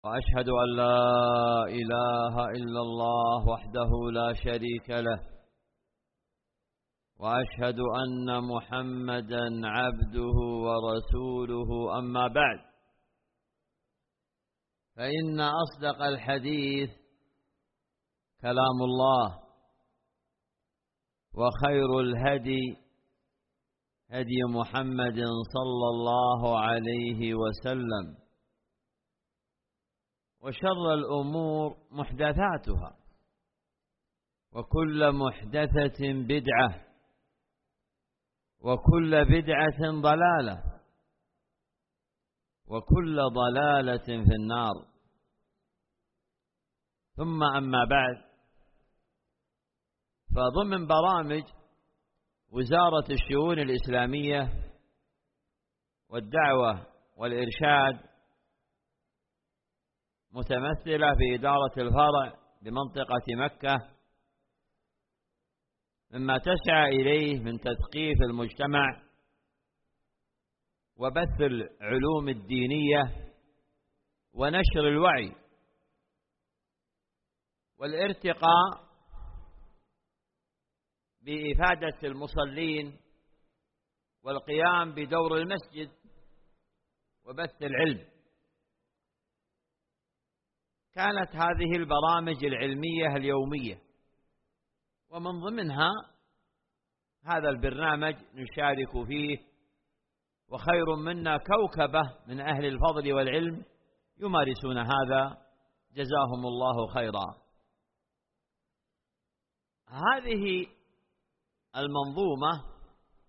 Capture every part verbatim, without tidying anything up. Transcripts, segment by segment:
وأشهد أن لا إله إلا الله وحده لا شريك له، وأشهد أن محمدا عبده ورسوله. أما بعد، فإن أصدق الحديث كلام الله، وخير الهدي هدي محمد صلى الله عليه وسلم، وشر الأمور محدثاتها، وكل محدثة بدعة، وكل بدعة ضلالة، وكل ضلالة في النار. ثم أما بعد، فضمن برامج وزارة الشؤون الإسلامية والدعوة والإرشاد متمثلة في إدارة الفرع بمنطقة مكة، مما تسعى إليه من تثقيف المجتمع وبث العلوم الدينية ونشر الوعي والارتقاء بإفادة المصلين والقيام بدور المسجد وبث العلم. كانت هذه البرامج العلمية اليومية، ومن ضمنها هذا البرنامج نشارك فيه، وخير منا كوكبة من أهل الفضل والعلم يمارسون هذا، جزاهم الله خيرا. هذه المنظومة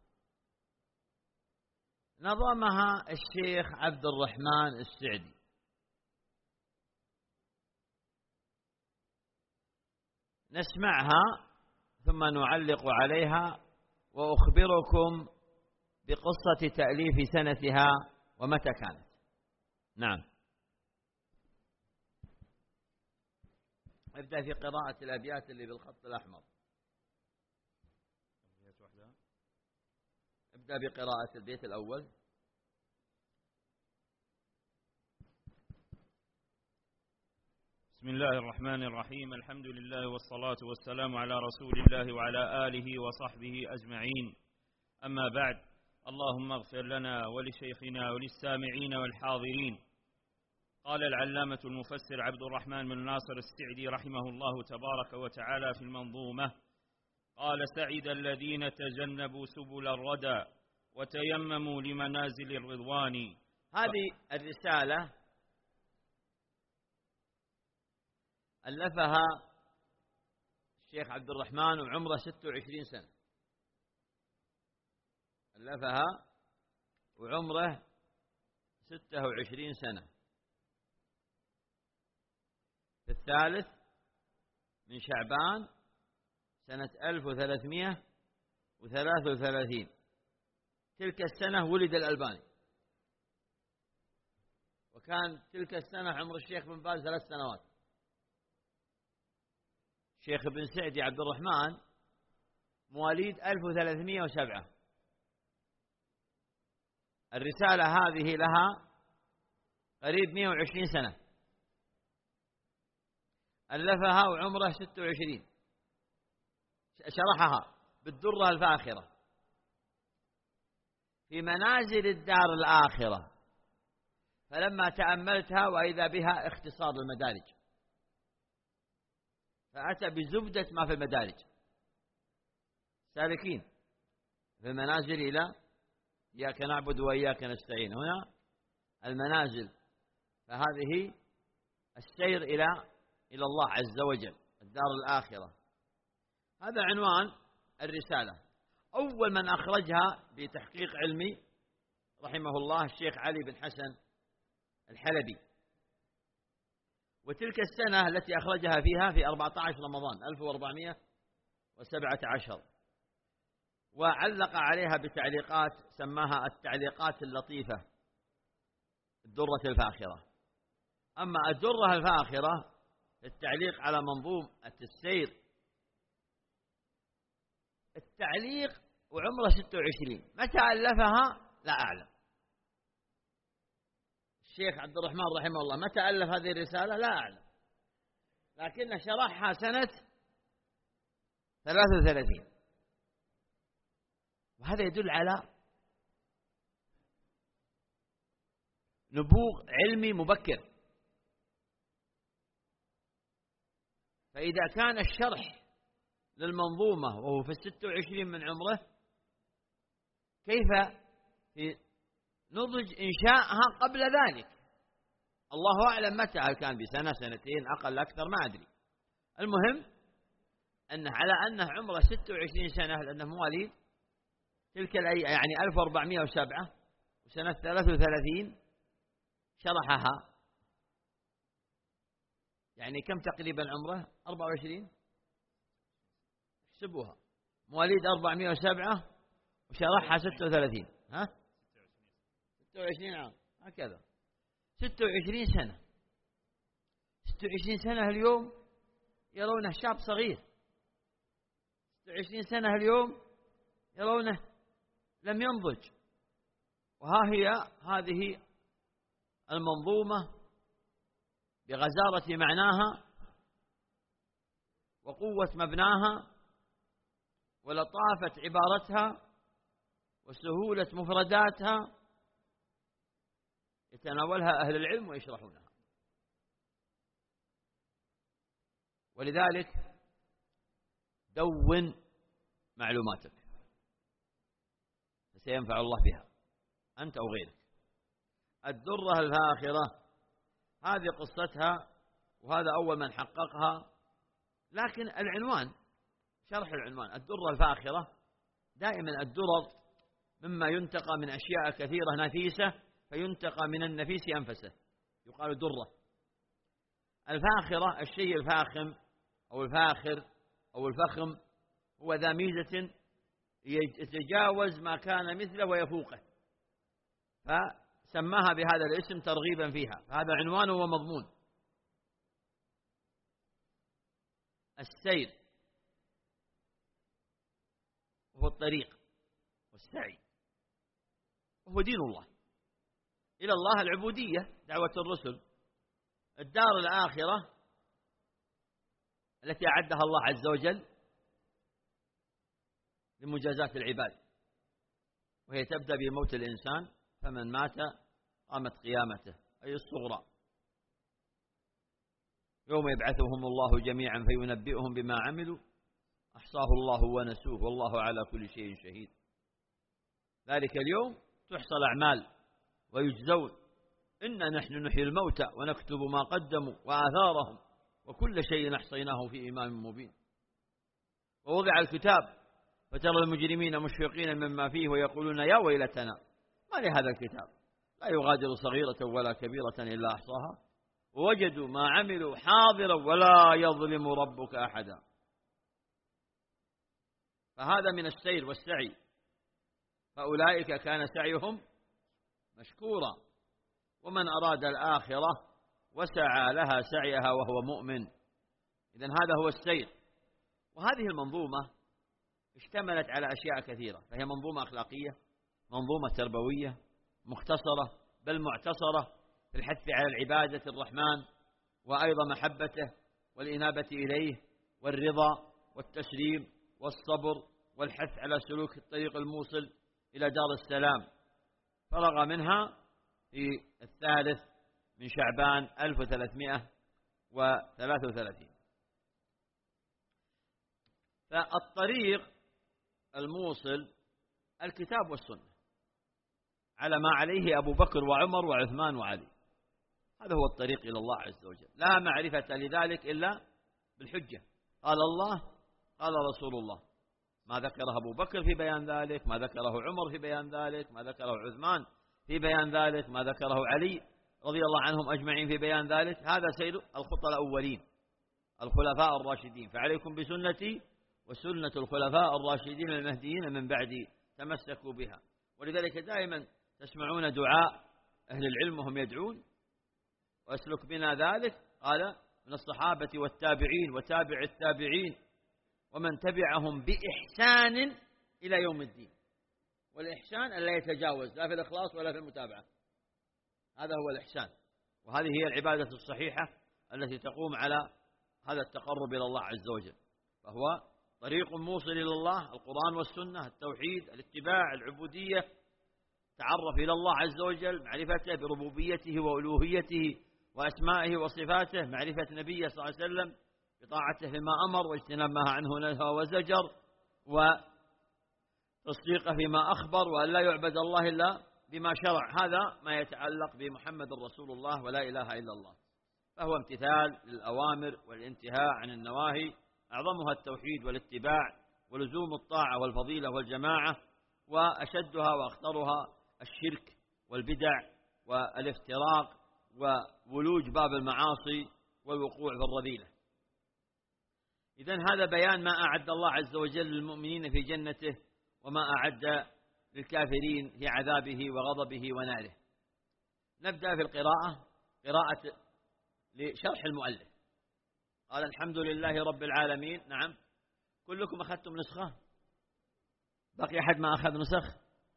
نظمها الشيخ عبد الرحمن السعدي، نسمعها ثم نعلق عليها وأخبركم بقصة تأليف سنتها ومتى كانت. نعم، ابدأ في قراءة الأبيات اللي بالخط الأحمر. ابدأ بقراءة البيت الأول. بسم الله الرحمن الرحيم. الحمد لله والصلاة والسلام على رسول الله وعلى آله وصحبه أجمعين. أما بعد، اللهم اغفر لنا ولشيخنا وللسامعين والحاضرين. قال العلامة المفسر عبد الرحمن بن ناصر السعدي رحمه الله تبارك وتعالى في المنظومة، قال: سعد الذين تجنبوا سبل الردى وتيمموا لمنازل الرضوان. هذه الرسالة ألفها الشيخ عبد الرحمن وعمره ستة وعشرين سنة. ألفها وعمره ستة وعشرين سنة في الثالث من شعبان سنة ألف وثلاثمائة وثلاثة وثلاثين. تلك السنة ولد الألباني، وكان تلك السنة عمر الشيخ بن باز ثلاث سنوات. الشيخ بن سعدي عبد الرحمن مواليد ألف وثلاثمائة وسبعة. الرسالة هذه لها قريب مئة وعشرين سنة، ألفها وعمره ستة وعشرين، شرحها بالدرة الفاخرة في منازل الدار الآخرة، فلما تأملتها وإذا بها اختصار المدارج، فأتى بزبدة ما في المدارج. سالكين في المنازل إلى إياك نعبد وإياك نستعين، هنا المنازل، فهذه السير إلى إلى الله عز وجل، الدار الآخرة. هذا عنوان الرسالة. أول من أخرجها بتحقيق علمي رحمه الله الشيخ علي بن حسن الحلبي، وتلك السنة التي أخرجها فيها في أربعة عشر رمضان ألف وأربعمائة وسبعة عشر، وعلق عليها بتعليقات سماها التعليقات اللطيفة الدرة الفاخرة. أما الدرة الفاخرة التعليق على منظومة السير، التعليق وعمره ستة وعشرين، متى ألفها لا أعلم. الشيخ عبد الرحمن رحمه الله متى ألف هذه الرسالة لا أعلم، لكنه شرحها سنة ثلاثة وثلاثين، وهذا يدل على نبوغ علمي مبكر. فإذا كان الشرح للمنظومة وهو في الستة وعشرين من عمره، كيف في نضج إنشاءها قبل ذلك؟ الله أعلم متى، هل كان بسنة سنتين أقل أكثر ما أدري. المهم أنه على أنه عمره ستة وعشرين سنة، لأنه مواليد تلك الأيام يعني ألف وأربعمائة وسبعة، وسنة ثلاثة وثلاثين شرحها. يعني كم تقريبا عمره؟ أربعة وعشرين، احسبوها، مواليد أربعمائة وسبعة وشرحها ستة وثلاثين، ها ستة وعشرين عام هكذا، ستة وعشرين سنة. ستة وعشرين سنة اليوم يرونه شاب صغير، ستة وعشرين سنة اليوم يرونه لم ينضج. وها هي هذه المنظومة بغزارة معناها وقوة مبناها ولطافة عبارتها وسهولة مفرداتها يتناولها أهل العلم ويشرحونها. ولذلك دون معلوماتك فسينفع الله بها أنت أو غيرك. الدرة الفاخرة هذه قصتها، وهذا أول من حققها. لكن العنوان، شرح العنوان الدرة الفاخرة، دائما الدرر مما ينتقى من أشياء كثيرة نفيسة، فينتقى من النفيس أنفسه، يقال درة. الفاخرة الشيء الفاخم أو الفاخر أو الفخم، هو ذا ميزة يتجاوز ما كان مثله ويفوقه، فسماها بهذا الاسم ترغيبا فيها، فهذا عنوان ومضمون. السير هو الطريق والسعي، وهو دين الله، إلى الله العبودية، دعوة الرسل. الدار الآخرة التي أعدها الله عز وجل لمجازاة العباد، وهي تبدأ بموت الإنسان، فمن مات قامت قيامته، أي الصغرى، يوم يبعثهم الله جميعا فينبئهم بما عملوا أحصاه الله ونسوه والله على كل شيء شهيد. ذلك اليوم تحصى الأعمال ويجزون، إنا نحن نحيي الموتى ونكتب ما قدموا وآثارهم وكل شيء أحصيناه في إمام مبين. ووضع الكتاب فترى المجرمين مشفقين مما فيه ويقولون يا ويلتنا ما لهذا الكتاب لا يغادر صغيرة ولا كبيرة إلا أحصاها ووجدوا ما عملوا حاضرا ولا يظلم ربك أحدا. فهذا من السير والسعي، فأولئك كان سعيهم مشكورا، ومن أراد الآخرة وسعى لها سعيها وهو مؤمن. إذن هذا هو السير. وهذه المنظومة اشتملت على أشياء كثيرة، فهي منظومة أخلاقية، منظومة تربوية، مختصرة بل معتصرة في الحث على العبادة الرحمن، وأيضا محبته والإنابة إليه والرضا والتسليم والصبر والحث على سلوك الطريق الموصل إلى دار السلام. فرغ منها في الثالث من شعبان ألف وثلاثمائة وثلاثة وثلاثين. فالطريق الموصل الكتاب والسنة على ما عليه أبو بكر وعمر وعثمان وعلي، هذا هو الطريق إلى الله عز وجل، لا معرفة لذلك إلا بالحجة، قال الله قال رسول الله، ما ذكره أبو بكر في بيان ذلك، ما ذكره عمر في بيان ذلك، ما ذكره عثمان في بيان ذلك، ما ذكره علي رضي الله عنهم أجمعين في بيان ذلك. هذا سير الخطى الأولين الخلفاء الراشدين، فعليكم بسنتي وسنة الخلفاء الراشدين المهديين من بعدي تمسكوا بها. ولذلك دائما تسمعون دعاء أهل العلم وهم يدعون وأسلك بنا ذلك، قال من الصحابة والتابعين وتابع التابعين ومن تبعهم بإحسان إلى يوم الدين. والإحسان أن لا يتجاوز لا في الإخلاص ولا في المتابعة، هذا هو الإحسان، وهذه هي العبادة الصحيحة التي تقوم على هذا التقرب إلى الله عز وجل. فهو طريق موصل إلى الله، القرآن والسنة، التوحيد، الاتباع، العبودية، تعرف إلى الله عز وجل، معرفته بربوبيته وألوهيته وأسمائه وصفاته، معرفة نبيه صلى الله عليه وسلم بطاعته فيما أمر واجتناب ما عنه نهى وزجر، وتصديقه فيما أخبر، وأن لا يعبد الله إلا بما شرع. هذا ما يتعلق بمحمد رسول الله ولا إله إلا الله. فهو امتثال للأوامر والانتهاء عن النواهي، أعظمها التوحيد والاتباع ولزوم الطاعة والفضيلة والجماعة، وأشدها وأخطرها الشرك والبدع والافتراق وولوج باب المعاصي والوقوع في الرذيلة. إذن هذا بيان ما أعد الله عز وجل للمؤمنين في جنته، وما أعد للكافرين في عذابه وغضبه وناره. نبدأ في القراءة، قراءة لشرح المؤلف. قال الحمد لله رب العالمين. نعم، كلكم أخذتم نسخة؟ بقي أحد ما أخذ نسخ؟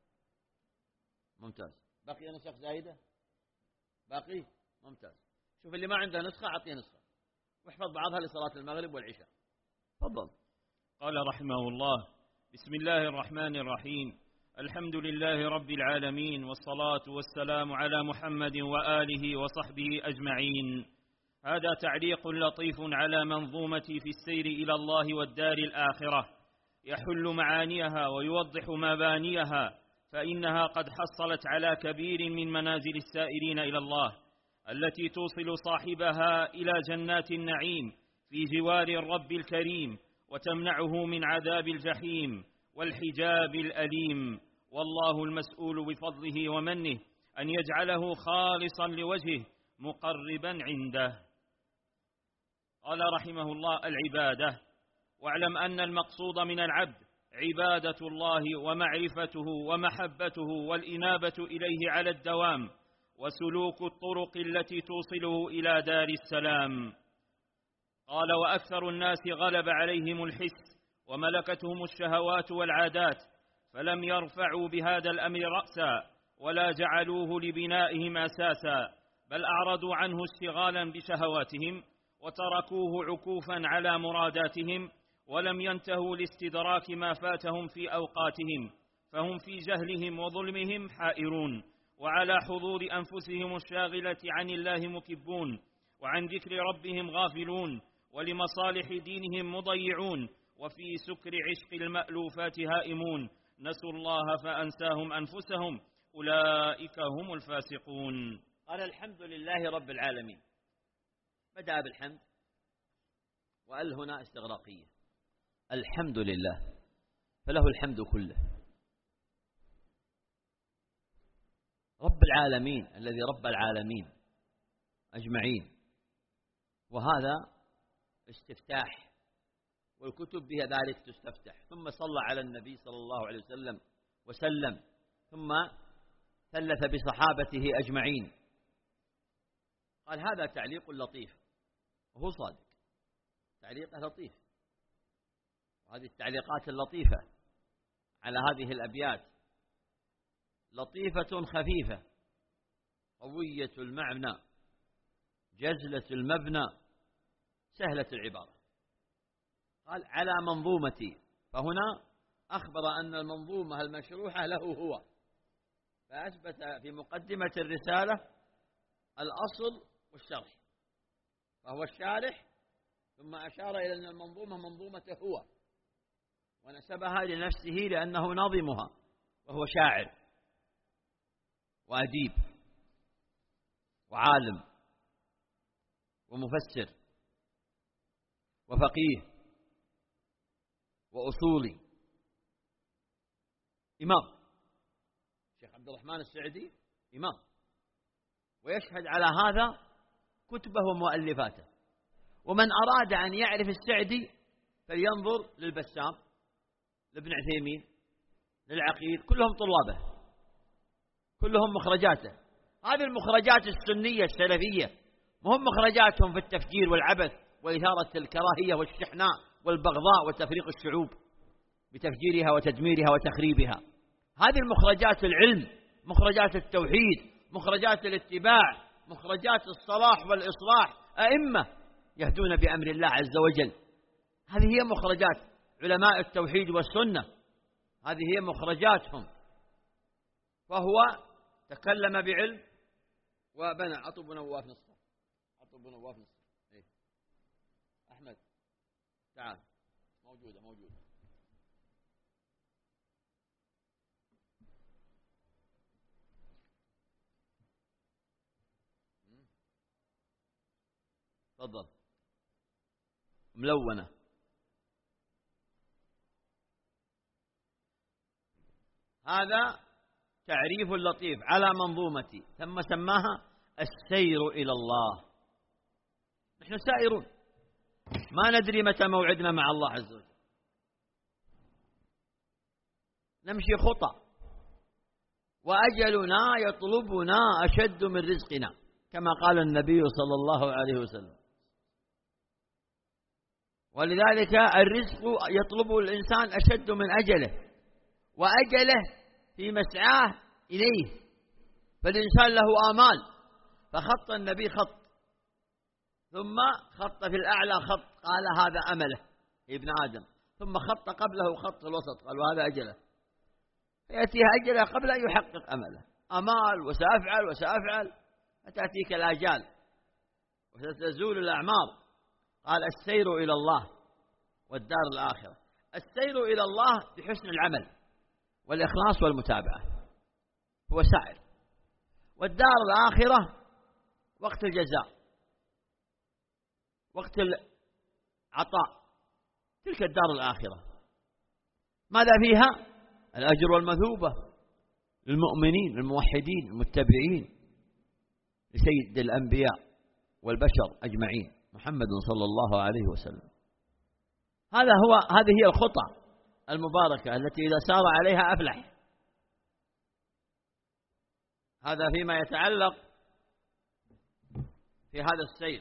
ممتاز. بقي نسخ زايدة؟ باقي؟ ممتاز. شوف اللي ما عنده نسخة أعطيه نسخة، واحفظ بعضها لصلاة المغرب والعشاء. تفضل. قال رحمه الله: بسم الله الرحمن الرحيم، الحمد لله رب العالمين، والصلاة والسلام على محمد وآله وصحبه أجمعين. هذا تعليق لطيف على منظومتي في السير إلى الله والدار الآخرة، يحل معانيها ويوضح مبانيها، فإنها قد حصلت على كبير من منازل السائرين إلى الله، التي توصل صاحبها إلى جنات النعيم في جوار الرب الكريم، وتمنعه من عذاب الجحيم والحجاب الأليم. والله المسؤول بفضله ومنه أن يجعله خالصا لوجهه مقربا عنده. قال رحمه الله: العبادة. واعلم أن المقصود من العبد عبادة الله ومعرفته ومحبته والإنابة إليه على الدوام، وسلوك الطرق التي توصله إلى دار السلام. قال: وأكثر الناس غلب عليهم الحس وملكتهم الشهوات والعادات، فلم يرفعوا بهذا الأمر رأسا ولا جعلوه لبنائهم أساسا، بل أعرضوا عنه اشتغالا بشهواتهم، وتركوه عكوفا على مراداتهم، ولم ينتهوا لاستدراك ما فاتهم في أوقاتهم، فهم في جهلهم وظلمهم حائرون، وعلى حظوظ أنفسهم الشاغلة عن الله مكبون، وعن ذكر ربهم غافلون، ولمصالح دينهم مضيعون، وفي سكر عشق المألوفات هائمون، نسوا الله فأنساهم أنفسهم، أولئك هم الفاسقون. قال: الحمد لله رب العالمين. بدأ بالحمد، وأل هنا استغراقية. الحمد لله، فله الحمد كله. رب العالمين الذي رب العالمين أجمعين، وهذا استفتاح، والكتب بها ذلك تستفتح. ثم صلى على النبي صلى الله عليه وسلم وسلم، ثم ثلث بصحابته أجمعين. قال: هذا تعليق لطيف، وهو صادق، تعليقه لطيف. وهذه التعليقات اللطيفة على هذه الأبيات لطيفة خفيفة، قوية المعنى، جزلة المبنى، سهلة العبارة. قال: على منظومتي، فهنا أخبر أن المنظومة المشروحة له هو، فأثبت في مقدمة الرسالة الأصل والشرح، فهو الشارح، ثم أشار إلى أن المنظومة منظومته هو، ونسبها لنفسه لأنه ناظمها، وهو شاعر وأديب وعالم ومفسر وفقيه وأصولي، إمام. الشيخ عبد الرحمن السعدي إمام، ويشهد على هذا كتبه ومؤلفاته. ومن أراد أن يعرف السعدي فلينظر للبسام، لابن عثيمين، للعقيل، كلهم طلابه، كلهم مخرجاته. هذه المخرجات السنية السلفية، مهم مخرجاتهم في التفجير والعبث وإثارة الكراهية والشحناء والبغضاء وتفريق الشعوب بتفجيرها وتدميرها وتخريبها. هذه المخرجات العلم، مخرجات التوحيد، مخرجات الاتباع، مخرجات الصلاح والإصلاح، أئمة يهدون بأمر الله عز وجل. هذه هي مخرجات علماء التوحيد والسنة، هذه هي مخرجاتهم. فهو تكلم بعلم وبنى. عطوا نواف نصف، عطوا نواف نصف. إيه؟ أحمد تعال، موجودة موجودة. تفضل. ملونة. هذا تعريف لطيف على منظومتي، ثم سماها السير إلى الله. نحن سائرون، ما ندري متى موعدنا مع الله عز وجل، نمشي خطى، وأجلنا يطلبنا أشد من رزقنا كما قال النبي صلى الله عليه وسلم. ولذلك الرزق يطلبه الإنسان أشد من أجله، وأجله في مسعاه إليه، فالإنسان له آمال. فخط النبي خط، ثم خط في الأعلى خط، قال هذا أمله ابن آدم، ثم خط قبله خط في الوسط، قال وهذا أجله. فيأتيها أجله قبل أن يحقق أمله، أمال وسأفعل وسأفعل، فتأتيك الآجال وستزول الأعمار. قال السير إلى الله والدار الآخرة. السير إلى الله بحسن العمل والإخلاص والمتابعة هو سائر، والدار الآخرة وقت الجزاء، وقت العطاء، تلك الدار الآخرة ماذا فيها؟ الأجر والمثوبة للمؤمنين الموحدين المتبعين لسيد الأنبياء والبشر أجمعين محمد صلى الله عليه وسلم. هذا هو، هذه هي الخطى المباركة التي إذا سار عليها أفلح. هذا فيما يتعلق في هذا السير.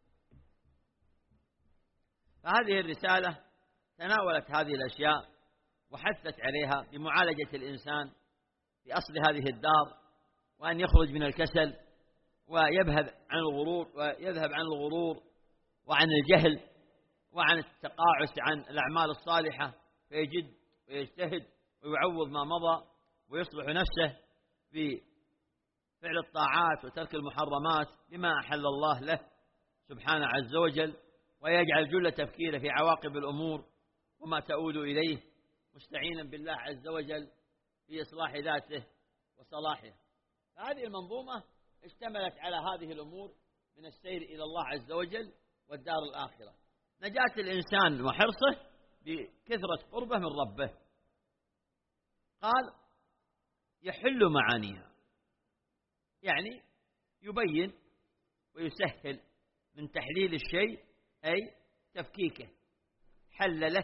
فهذه الرسالة تناولت هذه الأشياء وحثت عليها بمعالجة الإنسان في أصل هذه الدار، وأن يخرج من الكسل ويذهب عن الغرور ويذهب عن الغرور وعن الجهل وعن التقاعس عن الأعمال الصالحة، فيجد ويجتهد ويعوض ما مضى ويصلح نفسه بفعل الطاعات وترك المحرمات بما أحل الله له سبحانه عز وجل، ويجعل جل تفكيره في عواقب الأمور وما تؤول إليه، مستعينا بالله عز وجل في إصلاح ذاته وصلاحه. فهذه المنظومة اشتملت على هذه الأمور من السير إلى الله عز وجل والدار الآخرة. نجاة الإنسان وحرصه بكثرة قربه من ربه. قال يحل معانيها، يعني يبين ويسهل من تحليل الشيء، أي تفكيكه، حلله،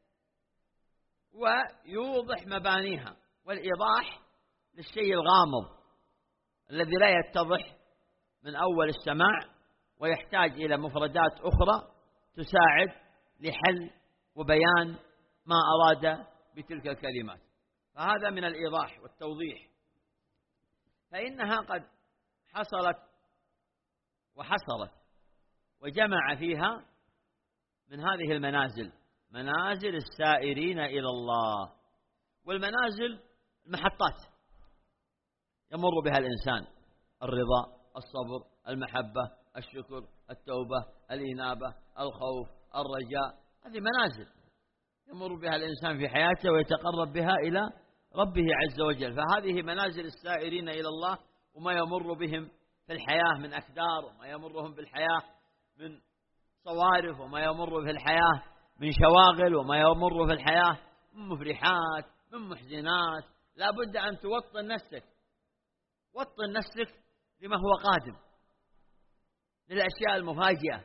ويوضح مبانيها، والإيضاح للشيء الغامض الذي لا يتضح من أول السماع، ويحتاج إلى مفردات أخرى تساعد لحل وبيان ما أراد بتلك الكلمات. فهذا من الإيضاح والتوضيح. فإنها قد حصلت وحصلت وجمع فيها من هذه المنازل منازل السائرين إلى الله. والمنازل محطات يمر بها الإنسان: الرضا، الصبر، المحبة، الشكر، التوبة، الإنابة، الخوف، الرجاء. هذه منازل يمر بها الإنسان في حياته ويتقرب بها إلى ربه عز وجل. فهذه منازل السائرين إلى الله، وما يمر بهم في الحياة من أكدار، وما يمرهم بالحياة من صوارف، وما يمر في الحياة من شواغل، وما يمر في الحياة من مفرحات، من محزنات. لا بد أن توطن نفسك، وطن نفسك لما هو قادم، للأشياء المفاجئة،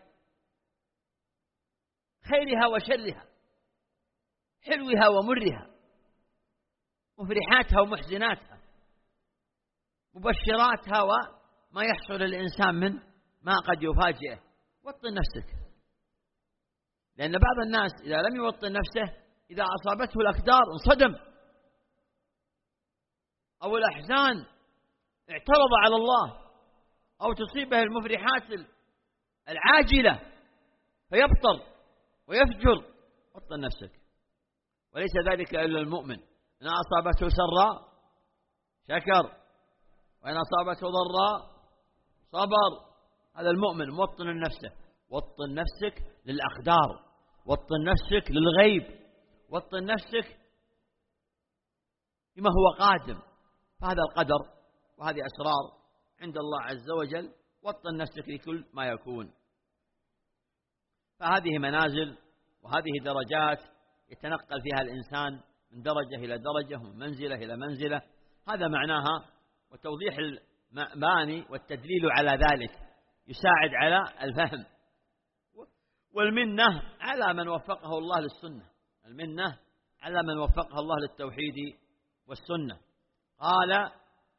خيرها وشرها، حلوها ومرها، مفرحاتها ومحزناتها، مبشراتها وما يحصل الإنسان من ما قد يفاجئه. وطن نفسك، لأن بعض الناس إذا لم يوطن نفسه إذا أصابته الأكدار انصدم، أو الأحزان اعترض على الله أو تصيبه المفرحات العاجلة فيبطر ويفجر، بطل نفسك. وليس ذلك إلا المؤمن، إن أصابته سراء شكر وإن أصابته ضراء صبر. هذا المؤمن موطن نفسه. وطن نفسك للأقدار، وطن نفسك للغيب، وطن نفسك لما هو قادم. فهذا القدر وهذه أسرار عند الله عز وجل. وطن نفسك لكل ما يكون. فهذه منازل وهذه درجات يتنقل فيها الإنسان من درجة إلى درجة ومن منزلة إلى منزلة. هذا معناها، وتوضيح المعاني والتدليل على ذلك يساعد على الفهم. والمنة على من وفقه الله للسنة، المنة على من وفقه الله للتوحيد والسنة. قال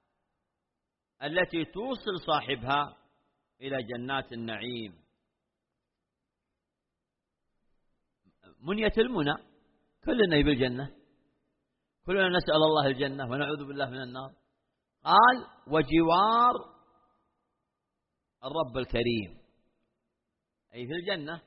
التي توصل صاحبها إلى جنات النعيم. منية المنى، كلنا يبي الجنة، كلنا نسأل الله الجنة ونعوذ بالله من النار. قال وجوار الرب الكريم، أي في الجنة،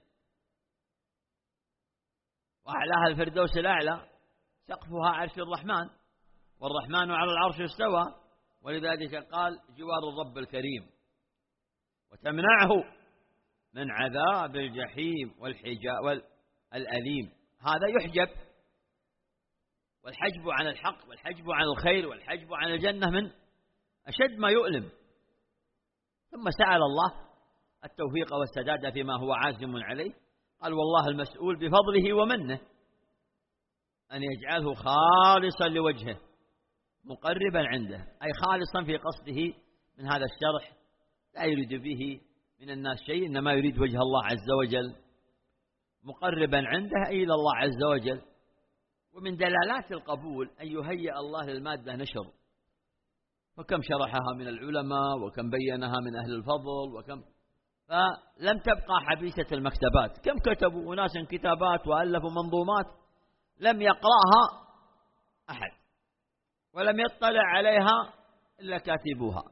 وأعلاها الفردوس الأعلى، سقفها عرش الرحمن، والرحمن على العرش استوى، ولذلك قال جوار الرب الكريم. وتمنعه من عذاب الجحيم والحجاب والأليم. هذا يحجب، والحجب عن الحق والحجب عن الخير والحجب عن الجنة من أشد ما يؤلم. ثم سأل الله التوفيق والسداد فيما هو عازم عليه. قال والله المسؤول بفضله ومنه أن يجعله خالصا لوجهه مقربا عنده، أي خالصا في قصده من هذا الشرح، لا يريد به من الناس شيء، إنما يريد وجه الله عز وجل، مقربا عنده أي إلى الله عز وجل. ومن دلالات القبول أن يهيئ الله للمادة نشر، وكم شرحها من العلماء وكم بينها من أهل الفضل، وكم فلم تبقى حبيسة المكتبات. كم كتبوا أناس كتابات وألفوا منظومات لم يقرأها أحد ولم يطلع عليها إلا كاتبوها.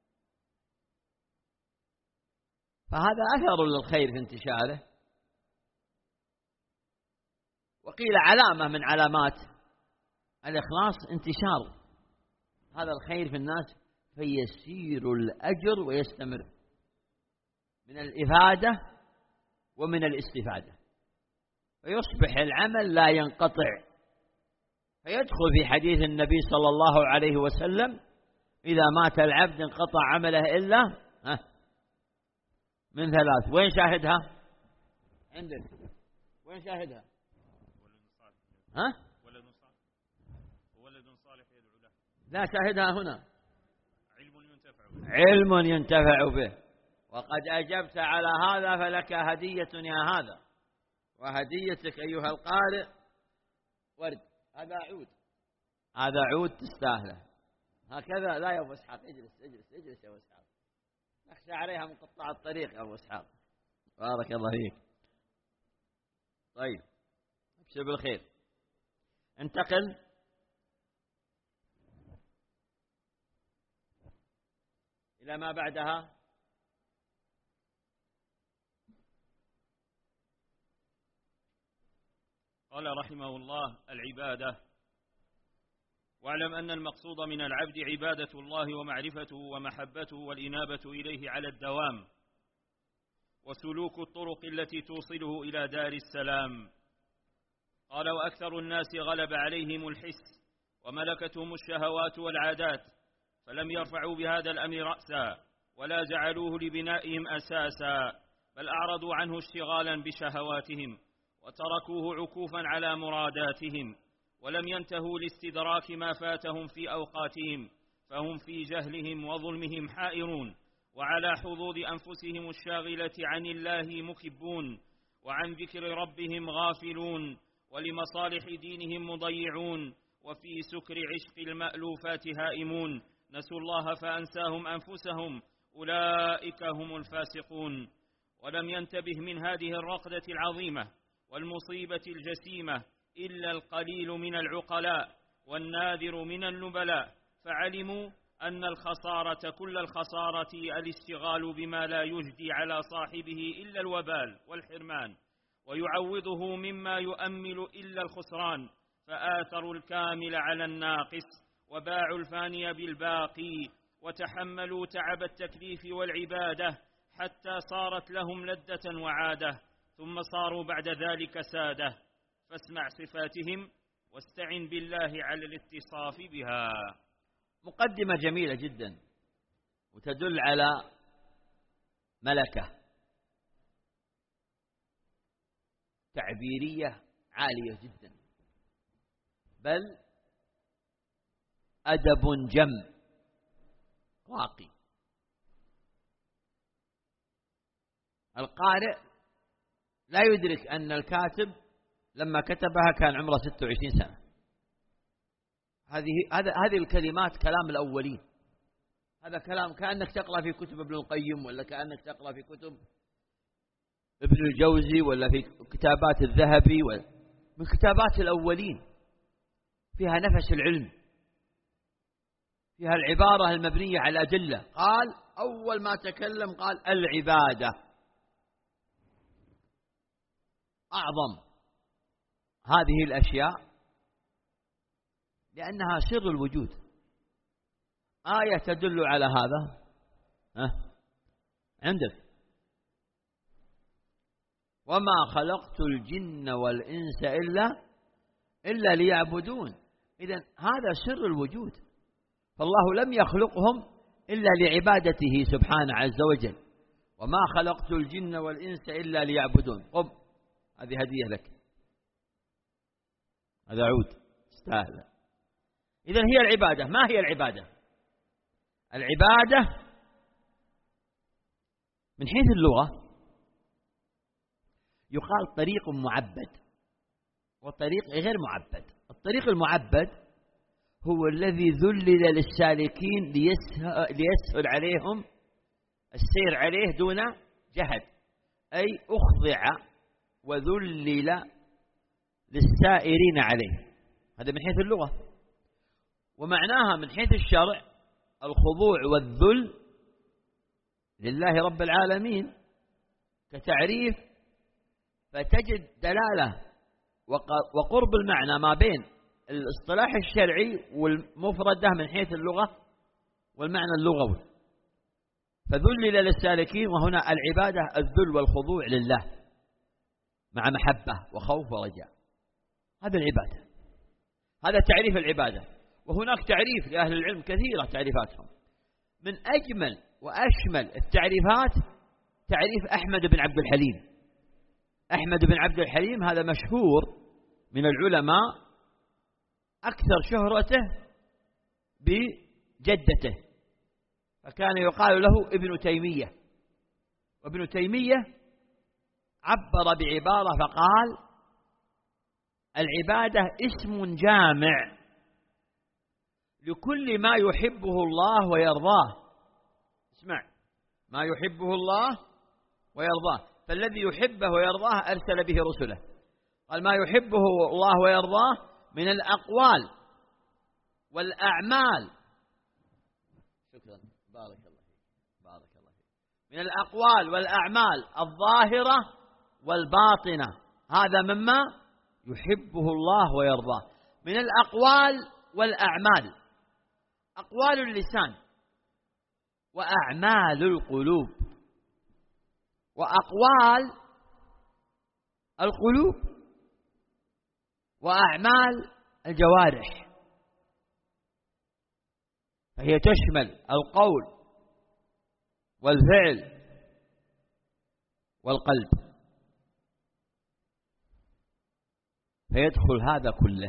فهذا أثر للخير في انتشاره. وقيل علامة من علامات الإخلاص انتشار هذا الخير في الناس، فيسير الأجر ويستمر من الإفادة ومن الاستفادة، فيصبح العمل لا ينقطع. فيدخل في حديث النبي صلى الله عليه وسلم إذا مات العبد انقطع عمله إلا من ثلاث. وين شاهدها عندك؟ وين شاهدها؟ ها؟ ولد صالح ولد صالح يدعو له. لا، شاهدها هنا، علم ينتفع به. علم ينتفع به. وقد أجبت على هذا فلك هدية يا هذا، وهديتك أيها القارئ ورد. هذا عود، هذا عود تستاهله. هكذا لا يا أبو إسحاق، اجلس اجلس اجلس يا أبو إسحاق، نخشى عليها من قطاع الطريق يا أبو إسحاق، بارك الله فيك. طيب ابشر بالخير. انتقل إلى ما بعدها. قال رحمه الله العبادة. واعلم أن المقصود من العبد عبادة الله ومعرفته ومحبته والإنابة إليه على الدوام، وسلوك الطرق التي توصله إلى دار السلام. قال وأكثر الناس غلب عليهم الحس وملكتهم الشهوات والعادات، فلم يرفعوا بهذا الأمر رأسا ولا جعلوه لبنائهم أساسا، بل أعرضوا عنه اشتغالا بشهواتهم وتركوه عكوفا على مراداتهم، ولم ينتهوا لاستدراك ما فاتهم في أوقاتهم، فهم في جهلهم وظلمهم حائرون، وعلى حظوظ أنفسهم الشاغلة عن الله مكبون، وعن ذكر ربهم غافلون، ولمصالح دينهم مضيعون، وفي سكر عشق المألوفات هائمون، نسوا الله فأنساهم أنفسهم، أولئك هم الفاسقون. ولم ينتبه من هذه الرقدة العظيمة والمصيبة الجسيمة إلا القليل من العقلاء والنادر من النبلاء، فعلموا أن الخسارة كل الخسارة الاشتغال بما لا يجدي على صاحبه إلا الوبال والحرمان، ويعوضه مما يؤمل إلا الخسران، فآثروا الكامل على الناقص، وباعوا الفاني بالباقي، وتحملوا تعب التكليف والعبادة حتى صارت لهم لذة وعادة، ثم صاروا بعد ذلك سادة. فاسمع صفاتهم واستعن بالله على الاتصاف بها. مقدمة جميلة جدا وتدل على ملكة تعبيرية عالية جدا، بل أدب جم راقي. القارئ لا يدرك أن الكاتب لما كتبها كان عمره ستة وعشرين سنة. هذه هذا هذه الكلمات كلام الأولين، هذا كلام كأنك تقرأ في كتب ابن القيم، ولا كأنك تقرأ في كتب ابن الجوزي، ولا في كتابات الذهبي، من كتابات الأولين. فيها نفس العلم، فيها العبارة المبنية على أدلة. قال أول ما تكلم قال العبادة أعظم هذه الأشياء لأنها سر الوجود. آية تدل على هذا. ها عندك وما خلقت الجن والإنس إلا إلا ليعبدون. إذن هذا سر الوجود، فالله لم يخلقهم إلا لعبادته سبحانه عز وجل. وما خلقت الجن والإنس إلا ليعبدون. قم هذه هدية لك، هذا عود استاهل. إذن هي العبادة. ما هي العبادة؟ العبادة من حيث اللغة يقال طريق معبد وطريق غير معبد. الطريق المعبد هو الذي ذلل للسالكين ليسهل عليهم السير عليه دون جهد، أي أخضع وذلل للسائرين عليه. هذا من حيث اللغة. ومعناها من حيث الشرع الخضوع والذل لله رب العالمين كتعريف، فتجد دلالة وقرب المعنى ما بين الاصطلاح الشرعي والمفردة من حيث اللغة والمعنى اللغوي. فذلل للسالكين، وهنا العبادة الذل والخضوع لله مع محبة وخوف ورجاء. هذا العبادة، هذا تعريف العبادة. وهناك تعريف لأهل العلم كثيرة تعريفاتهم. من أجمل وأشمل التعريفات تعريف أحمد بن عبد الحليم. أحمد بن عبد الحليم هذا مشهور من العلماء، أكثر شهرته بجدته، فكان يقال له ابن تيمية. وابن تيمية عبر بعبارة فقال العبادة اسم جامع لكل ما يحبه الله ويرضاه. اسمع، ما يحبه الله ويرضاه، فالذي يحبه ويرضاه أرسل به رسله. قال ما يحبه الله ويرضاه من الأقوال والأعمال. شكرا، بارك الله فيك، بارك الله فيك. من الأقوال والأعمال الظاهرة والباطنة، هذا مما يحبه الله ويرضاه. من الأقوال والأعمال، أقوال اللسان وأعمال القلوب، وأقوال القلوب وأعمال الجوارح، فهي تشمل القول والفعل والقلب، فيدخل هذا كله.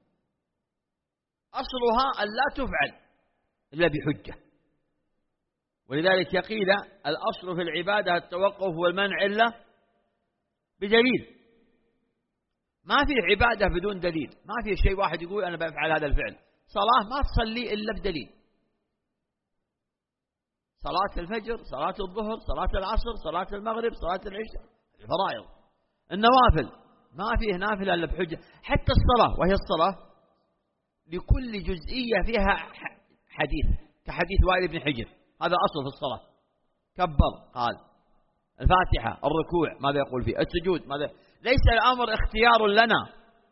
أصلها أن لا تفعل إلا بحجة، ولذلك قيل الأصل في العبادة التوقف والمنع إلا بدليل. ما في عبادة بدون دليل، ما في شيء واحد يقول أنا بفعل هذا الفعل. صلاة ما تصلي إلا بدليل، صلاة الفجر، صلاة الظهر، صلاة العصر، صلاة المغرب، صلاة العشاء، الفرائض. النوافل ما فيه نافلة إلا بحجة. حتى الصلاة، وهي الصلاة لكل جزئية فيها حديث. كحديث وائل بن حجر، هذا أصل في الصلاة. كبر قال الفاتحة، الركوع ماذا يقول فيه، السجود ماذا. ليس الأمر اختيار لنا،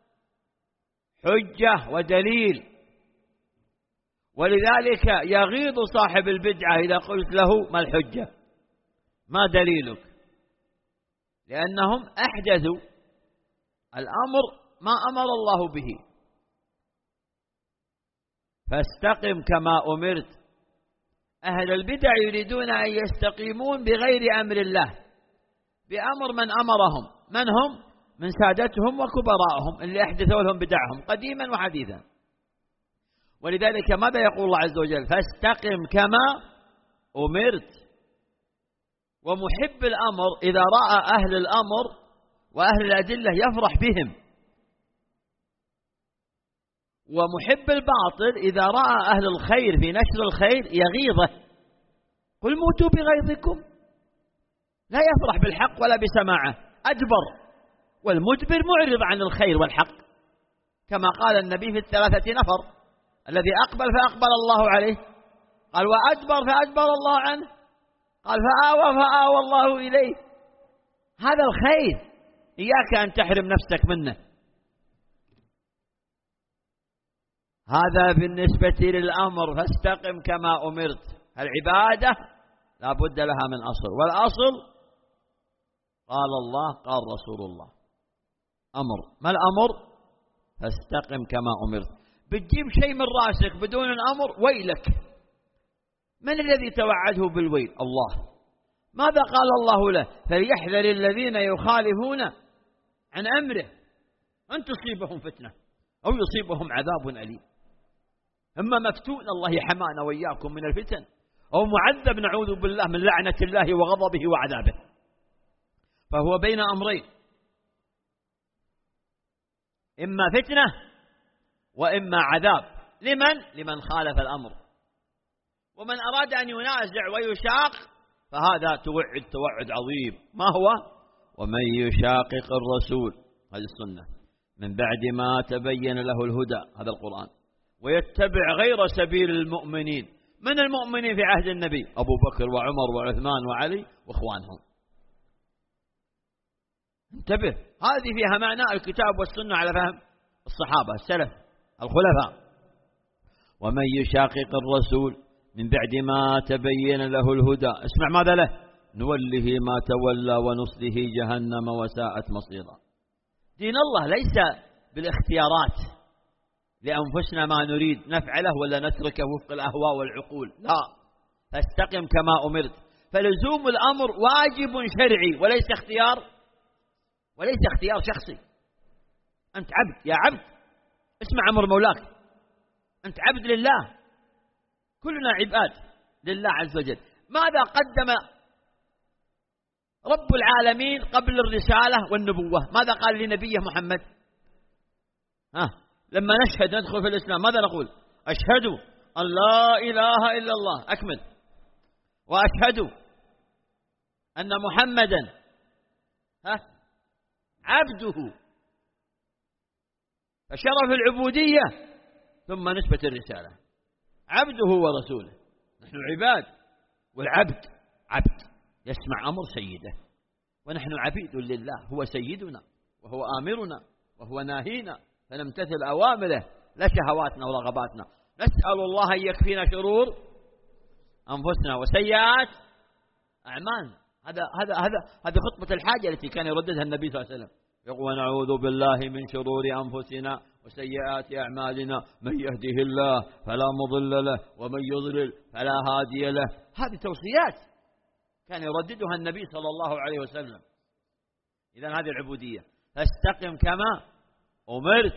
حجة ودليل. ولذلك يغيظ صاحب البدعة إذا قلت له ما الحجة، ما دليلك، لأنهم أحدثوا الأمر ما أمر الله به. فاستقم كما أمرت. أهل البدع يريدون أن يستقيمون بغير أمر الله، بأمر من أمرهم، من هم؟ من سادتهم وكبراءهم اللي أحدثوا لهم بدعهم قديما وحديثا. ولذلك ماذا يقول الله عز وجل؟ فاستقم كما أمرت. ومحب الأمر إذا رأى أهل الأمر وأهل الأدلة يفرح بهم، ومحب الباطل إذا رأى أهل الخير في نشر الخير يغيظه. قل موتوا بغيظكم، لا يفرح بالحق ولا بسماعه، أدبر. والمدبر معرض عن الخير والحق، كما قال النبي في الثلاثة نفر: الذي أقبل فأقبل الله عليه، قال وأدبر فأدبر الله عنه، قال فآوى فآوى الله إليه. هذا الخير، إياك أن تحرم نفسك منه. هذا بالنسبة للأمر. فاستقم كما أمرت. العبادة لا بد لها من أصل، والأصل قال الله قال رسول الله. أمر، ما الأمر؟ فاستقم كما أمرت. بتجيب شيء من راسك بدون الأمر ويلك. من الذي توعده بالويل؟ الله. ماذا قال الله له؟ فليحذر الذين يخالفون عن أمره أن تصيبهم فتنة أو يصيبهم عذاب أليم. أما مفتون، الله يحمانا وإياكم من الفتن، أو معذب نعوذ بالله من لعنة الله وغضبه وعذابه. فهو بين أمرين، إما فتنة وإما عذاب. لمن؟ لمن خالف الأمر. ومن أراد أن ينازع ويشاق فهذا توعد توعد عظيم. ما هو؟ ومن يشاقق الرسول، هذه السنة، من بعد ما تبين له الهدى، هذا القرآن، ويتبع غير سبيل المؤمنين. من المؤمنين في عهد النبي؟ أبو بكر وعمر وعثمان وعلي وإخوانهم. انتبه، هذه فيها معنى الكتاب والسنة على فهم الصحابة السلف الخلفاء. ومن يشاقق الرسول من بعد ما تبين له الهدى، اسمع ماذا له؟ نوله ما تولى ونصله جهنم وساءت مصيرا. دين الله ليس بالاختيارات لأنفسنا ما نريد نفعله ولا نتركه وفق الأهواء والعقول، لا. فاستقم كما أمرت. فلزوم الأمر واجب شرعي وليس اختيار، وليس اختيار شخصي. أنت عبد يا عبد، اسمع أمر مولاك، أنت عبد لله، كلنا عباد لله عز وجل. ماذا قدم رب العالمين قبل الرسالة والنبوة؟ ماذا قال لنبيه محمد؟ ها، لما نشهد ندخل في الإسلام ماذا نقول؟ أشهد أن لا إله إلا الله، أكمل، وأشهد أن محمدا ها عبده. فشرف العبودية ثم نسبة الرسالة، عبده ورسوله. نحن عباد، والعبد عبد يسمع أمر سيده، ونحن عبيد لله، هو سيدنا وهو آمرنا وهو ناهينا، فنمتثل أوامره لا شهواتنا ورغباتنا. نسأل الله أن يكفينا شرور أنفسنا وسيئات أعمالنا. هذا هذا هذا هذه خطبة الحاجة التي كان يرددها النبي صلى الله عليه وسلم، يقول ونعوذ بالله من شرور أنفسنا وسيئات أعمالنا، من يهده الله فلا مضل له ومن يضلل فلا هادي له. هذه توصيات كان يرددها النبي صلى الله عليه وسلم. إذن هذه العبودية. فاستقم كما أمرت.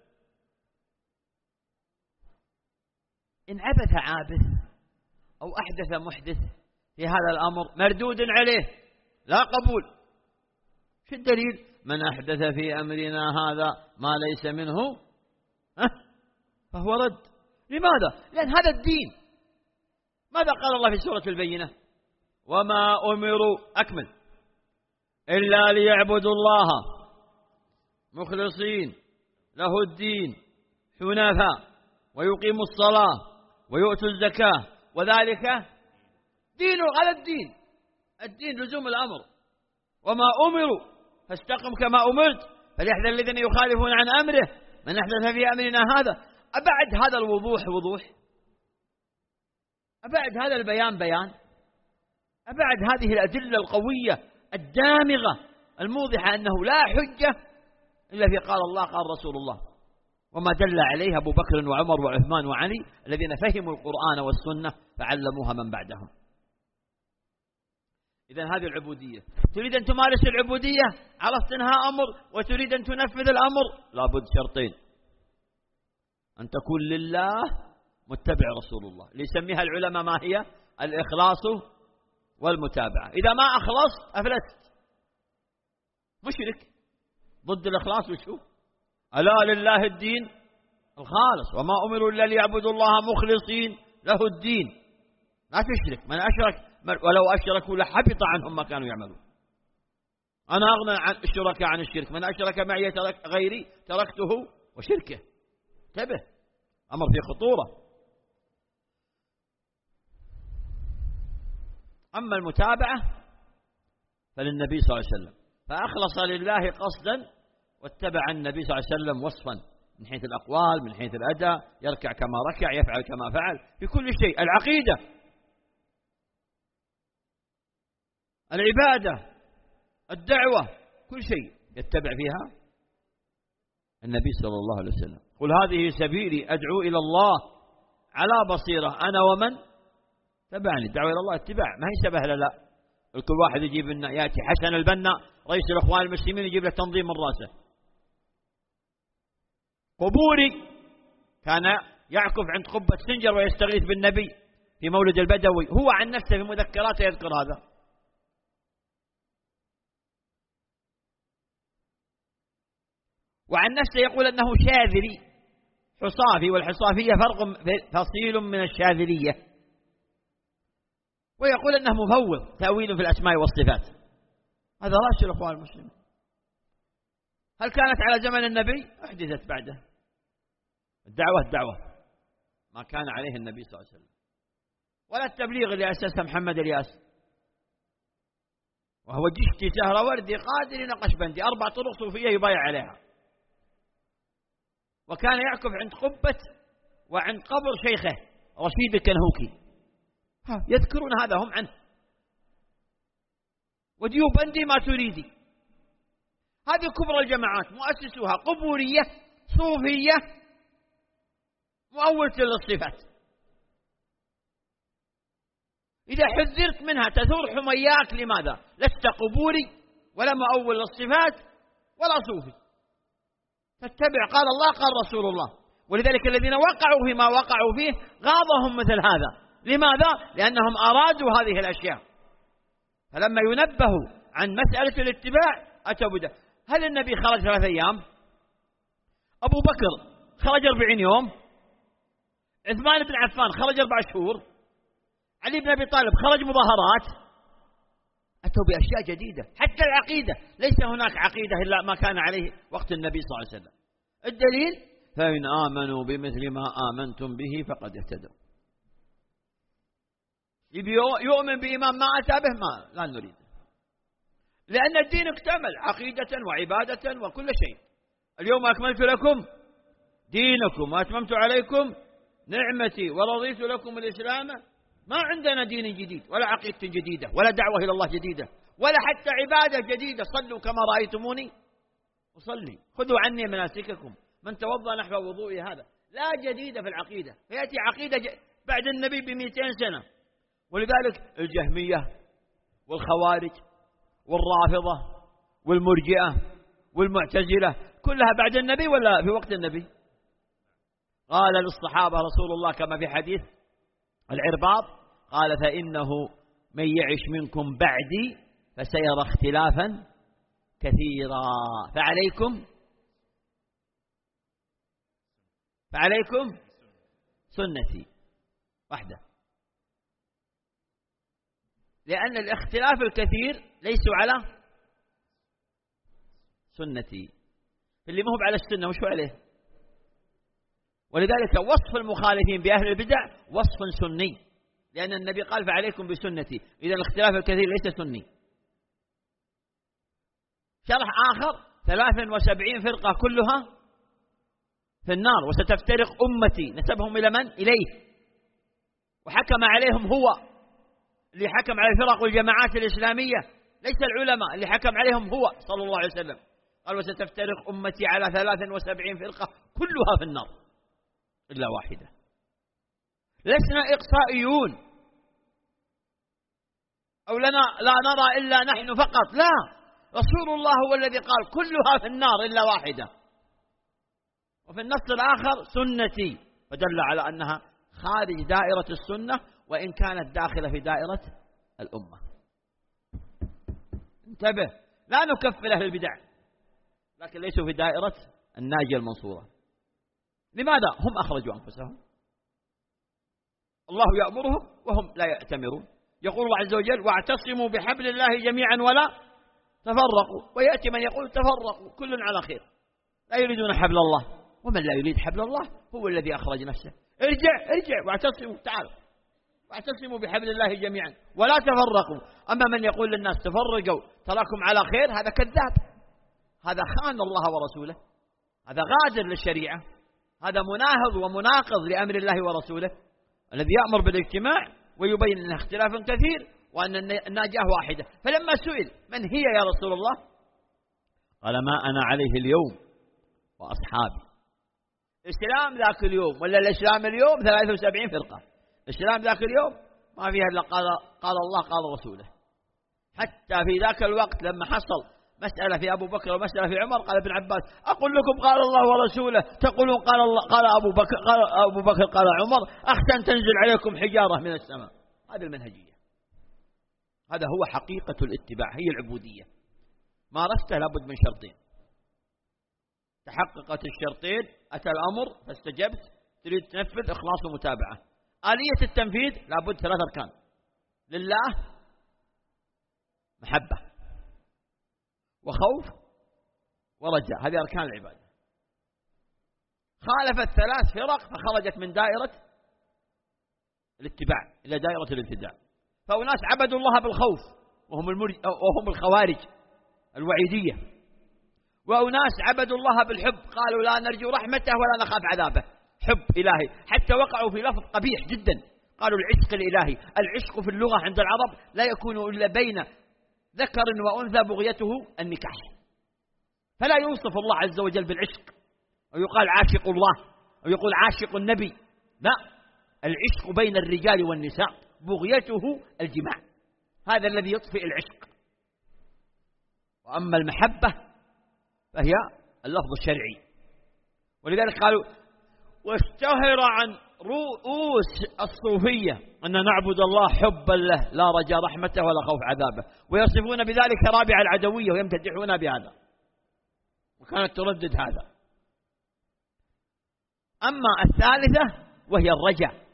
إن عبث عابث أو أحدث محدث في هذا الأمر مردود عليه، لا قبول. شو الدليل؟ من أحدث في أمرنا هذا ما ليس منه أه؟ فهو رد. لماذا؟ لأن هذا الدين. ماذا قال الله في سورة البينة؟ وما أمروا، أكمل، إلا ليعبدوا الله مخلصين له الدين حنفاء ويقيموا الصلاة ويؤتوا الزكاة وذلك دين على الدين. الدين لزوم الأمر، وما أمروا فاستقم كما أمرت فليحذر الذين يخالفون عن أمره من أحدث في أمرنا هذا. أبعد هذا الوضوح وضوح، أبعد هذا البيان بيان، أبعد هذه الأدلة القوية الدامغة الموضحة أنه لا حجة إلا في قال الله قال رسول الله، وما دل عليه أبو بكر وعمر وعثمان وعلي الذين فهموا القرآن والسنة فعلموها من بعدهم. إذن هذه العبودية. تريد أن تمارس العبودية على انهاء أمر وتريد أن تنفذ الأمر، لابد شرطين: أن تكون لله متبع رسول الله، اللي يسميها العلماء ما هي؟ الإخلاص والمتابعة. إذا ما أخلصت أفلست، مشرك. ضد الإخلاص وشو؟ ألا لله الدين الخالص وما أمروا إلا ليعبدوا الله مخلصين له الدين. لا تشرك، من أشرك ولو أشركوا لحبط عنهم ما كانوا يعملون. أنا أغنى عن الشركاء عن الشرك، من أشرك معي ترك غيري تركته وشركه. انتبه، أمر فيه خطورة. أما المتابعة فللنبي صلى الله عليه وسلم، فأخلص لله قصدا واتبع النبي صلى الله عليه وسلم وصفا من حيث الأقوال من حيث الأداء، يركع كما ركع، يفعل كما فعل في كل شيء. العقيدة، العبادة، الدعوة، كل شيء يتبع فيها النبي صلى الله عليه وسلم. قل هذه سبيلي أدعو إلى الله على بصيرة أنا ومن تبعني. الدعوة إلى الله اتباع، ما هي سبهلة. لا، كل واحد يجيب لنا، يأتي حسن البنا رئيس الأخوان المسلمين يجيب له تنظيم من راسه. قبوري كان يعكف عند قبة سنجر ويستغيث بالنبي في مولد البدوي، هو عن نفسه في مذكراته يذكر هذا. وعن نفسه يقول أنه شاذلي حصافي، والحصافية فرق فصيل من الشاذلية. ويقول أنه مفوض، تأويل في الأسماء والصفات. هذا رأس الأخوان المسلمين. هل كانت على زمن النبي؟ أحدثت بعده. الدعوة الدعوة ما كان عليه النبي صلى الله عليه وسلم، ولا التبليغ اللي أسسه محمد الياس، وهو جشتي سهروردي قادر نقشبندي، أربع طرق صوفية يبايع عليها. وكان يعكف عند قبة وعند قبر شيخه رشيد الكنهوكي، يذكرون هذا هم عنه. وديوبندي ما تريدي. هذه كبرى الجماعات مؤسسوها قبورية صوفية مؤولة للصفات. إذا حذرت منها تثور حمياك. لماذا؟ لست قبوري ولا مؤول للصفات ولا صوفي، فاتبع قال الله قال رسول الله. ولذلك الذين وقعوا فيما وقعوا فيه غاضهم مثل هذا. لماذا؟ لأنهم أرادوا هذه الأشياء، فلما ينبهوا عن مسألة الاتباع أتوا بده. هل النبي خرج ثلاث أيام؟ أبو بكر خرج أربعين يوم، عثمان بن عفان خرج أربع شهور، علي بن أبي طالب خرج مظاهرات. أتوا بأشياء جديدة. حتى العقيدة ليس هناك عقيدة إلا ما كان عليه وقت النبي صلى الله عليه وسلم. الدليل: فإن آمنوا بمثل ما آمنتم به فقد اهتدوا. يؤمن بإمام ما أتى به ما لا نريد، لأن الدين اكتمل عقيدة وعبادة وكل شيء. اليوم أكملت لكم دينكم وأتممت عليكم نعمتي ورضيت لكم الإسلام. ما عندنا دين جديد ولا عقيدة جديدة ولا دعوة إلى الله جديدة ولا حتى عبادة جديدة. صلوا كما رأيتموني أصلي، خذوا عني مناسككم، من توضأ نحو وضوئي هذا. لا جديد في العقيدة. فيأتي عقيدة بعد النبي بمئتين سنة. ولذلك الجهمية والخوارج والرافضة والمرجئة والمعتزلة كلها بعد النبي ولا في وقت النبي؟ قال للصحابة رسول الله كما في حديث العرباض، قال: فإنه من يعش منكم بعدي فسيرى اختلافا كثيرا فعليكم فعليكم سنتي واحدة. لأن الاختلاف الكثير ليسوا على سنتي، اللي ما هو على السنة وشو عليه. ولذلك وصف المخالفين بأهل البدع وصف سني، لأن النبي قال فعليكم بسنتي، إذا الاختلاف الكثير ليس سني. شرح آخر ثلاث وسبعين فرقة كلها في النار، وستفترق أمتي، نسبهم إلى من؟ إليه، وحكم عليهم هو اللي حكم على الفرق والجماعات الإسلامية، ليس العلماء، اللي حكم عليهم هو صلى الله عليه وسلم. قال وستفترق أمتي على ثلاث وسبعين فرقة كلها في النار إلا واحدة. لسنا إقصائيون أو لنا لا نرى إلا نحن فقط، لا، رسول الله هو الذي قال كلها في النار إلا واحدة. وفي النص الآخر سنتي، فدل على أنها خارج دائرة السنة وإن كانت داخلة في دائرة الأمة. انتبه، لا نكفر أهل البدع، لكن ليسوا في دائرة الناجية المنصورة. لماذا؟ هم أخرجوا أنفسهم، الله يأمرهم وهم لا يأتمرون. يقول الله عز وجل واعتصموا بحبل الله جميعا ولا تفرقوا، ويأتي من يقول تفرقوا، كل على خير، لا يريدون حبل الله. ومن لا يريد حبل الله هو الذي أخرج نفسه. ارجع ارجع واعتصموا، تعالوا واعتصموا بحبل الله جميعا ولا تفرقوا. أما من يقول للناس تفرقوا تراكم على خير، هذا كذاب، هذا خان الله ورسوله، هذا غادر للشريعة، هذا مناهض ومناقض لأمر الله ورسوله الذي يأمر بالاجتماع ويبين أن اختلاف كثير وأن الناجاة واحدة. فلما سئل من هي يا رسول الله قال ما أنا عليه اليوم وأصحابي. الإسلام ذاك اليوم ولا الإسلام اليوم ثلاثة وسبعين فرقة، الإسلام ذاك اليوم ما فيها إلا قال, قال الله قال رسوله. حتى في ذاك الوقت لما حصل مسألة في أبو بكر ومسألة في عمر قال ابن عباس أقول لكم قال الله ورسوله تقولون قال الله قال أبو بكر قال أبو بكر قال عمر، أخشى أن تنزل عليكم حجارة من السماء. هذه المنهجية، هذا هو حقيقة الاتباع، هي العبودية. مارسته لابد من شرطين، تحققت الشرطين أتى الأمر فاستجبت، تريد تنفذ إخلاص ومتابعة. آلية التنفيذ لابد ثلاث أركان: لله، محبة، وخوف، ورجاء، هذه أركان العبادة. خالفت ثلاث فرق فخرجت من دائرة الاتباع إلى دائرة الابتداع. فأناس عبدوا الله بالخوف وهم, المرج... وهم الخوارج الوعيدية، وأناس عبدوا الله بالحب قالوا لا نرجو رحمته ولا نخاف عذابه، حب إلهي، حتى وقعوا في لفظ قبيح جدا، قالوا العشق الإلهي. العشق في اللغة عند العرب لا يكون إلا بين ذكر وأنثى بغيته النكاح، فلا يوصف الله عز وجل بالعشق أو يقال عاشق الله أو يقول عاشق النبي، لا، العشق بين الرجال والنساء بغيته الجماع، هذا الذي يطفئ العشق. وأما المحبة فهي اللفظ الشرعي، ولذلك قالوا واشتهر عن رؤوس الصوفية أن نعبد الله حبا له لا رجاء رحمته ولا خوف عذابه، ويصفون بذلك رابع العدوية ويمتدحون بهذا، وكانت تردد هذا. أما الثالثة وهي الرجاء،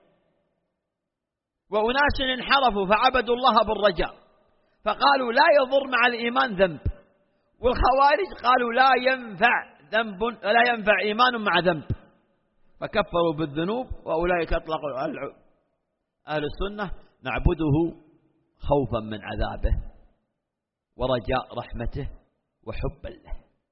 وأناس انحرفوا فعبدوا الله بالرجاء فقالوا لا يضر مع الإيمان ذنب، والخوارج قالوا لا ينفع ذنب لا ينفع إيمان مع ذنب، فكفروا بالذنوب. وأولئك أطلقوا أهل السنة نعبده خوفا من عذابه ورجاء رحمته وحبا له.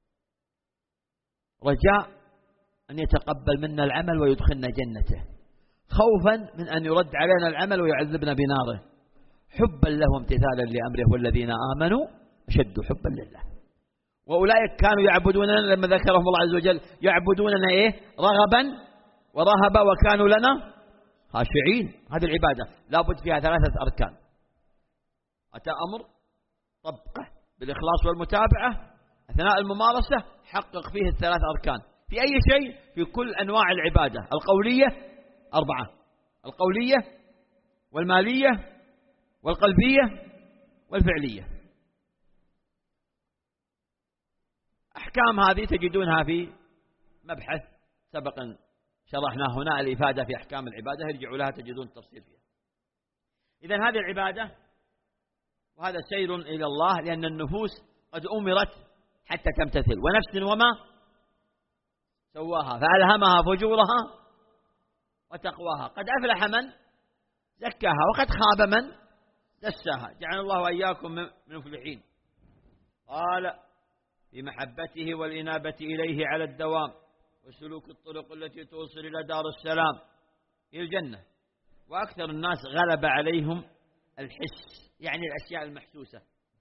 رجاء أن يتقبل منا العمل ويدخلنا جنته، خوفا من أن يرد علينا العمل ويعذبنا بناره، حبا له وامتثالا لأمره والذين آمنوا أشد حبا لله. وأولئك كانوا يعبدوننا لما ذكرهم الله عز وجل يعبدوننا إيه؟ رغبا ورهبا وكانوا لنا خاشعين. هذه العبادة لابد فيها ثلاثة أركان: أتى أمر طبقه بالإخلاص والمتابعة، أثناء الممارسة حقق فيه الثلاث أركان في أي شيء، في كل أنواع العبادة: القولية أربعة، القولية والمالية والقلبية والفعلية. أحكام هذه تجدونها في مبحث سبق شرحنا هنا، الإفادة في أحكام العبادة، ارجعوا لها تجدون التفصيل فيها. إذن هذه العبادة وهذا سير إلى الله، لأن النفوس قد أمرت حتى تمتثل، ونفس وما سواها فألهمها فجورها وتقواها. قد أفلح من زكاها وقد خاب من دساها. جعل الله وإياكم من المفلحين. قال في محبته والإنابة إليه على الدوام وسلوك الطرق التي توصل إلى دار السلام إلى الجنة. وأكثر الناس غلب عليهم الحس، يعني الأشياء المحسوسة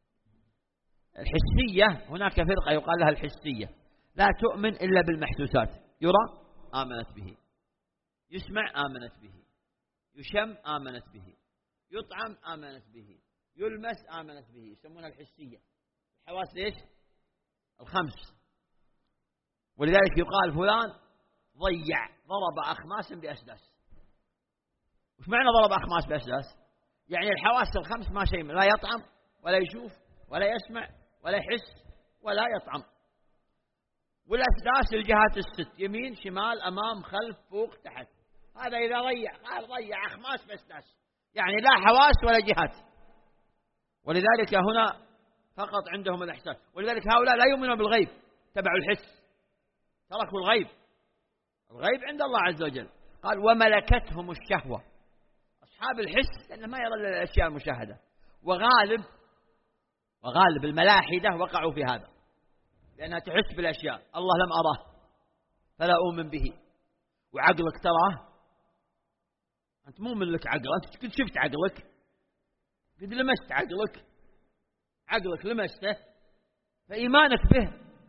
الحسية. هناك فرقة يقال لها الحسية، لا تؤمن إلا بالمحسوسات. يرى آمنت به، يسمع آمنت به، يشم آمنت به، يطعم آمنت به، يلمس آمنت به. يسمونها الحسية. الحواس ليش؟ الخمس. ولذلك يقال فلان ضيع، ضرب أخماسا بأسداس. وش معنى ضرب أخماس بأسداس؟ يعني الحواس الخمس ما شيء، لا يطعم ولا يشوف ولا يسمع ولا يحس ولا يطعم. والأسداس الجهات الست، يمين شمال أمام خلف فوق تحت. هذا إذا ضيع قال ضيع أخماس بأسداس، يعني لا حواس ولا جهات. ولذلك هنا فقط عندهم الإحساس. ولذلك هؤلاء لا يؤمنون بالغيب، تبعوا الحس، تركوا الغيب. الغيب عند الله عز وجل. قال وملكتهم الشهوة. أصحاب الحس لأنه ما يرى إلا الأشياء المشاهدة. وغالب وغالب الملاحدة وقعوا في هذا، لأنها تحس بالأشياء. الله لم أراه فلا أؤمن به. وعقلك تراه، أنت مو من لك عقل، أنت كنت شفت عقلك، قد لمست عقلك، عقلك لمسته، فإيمانك به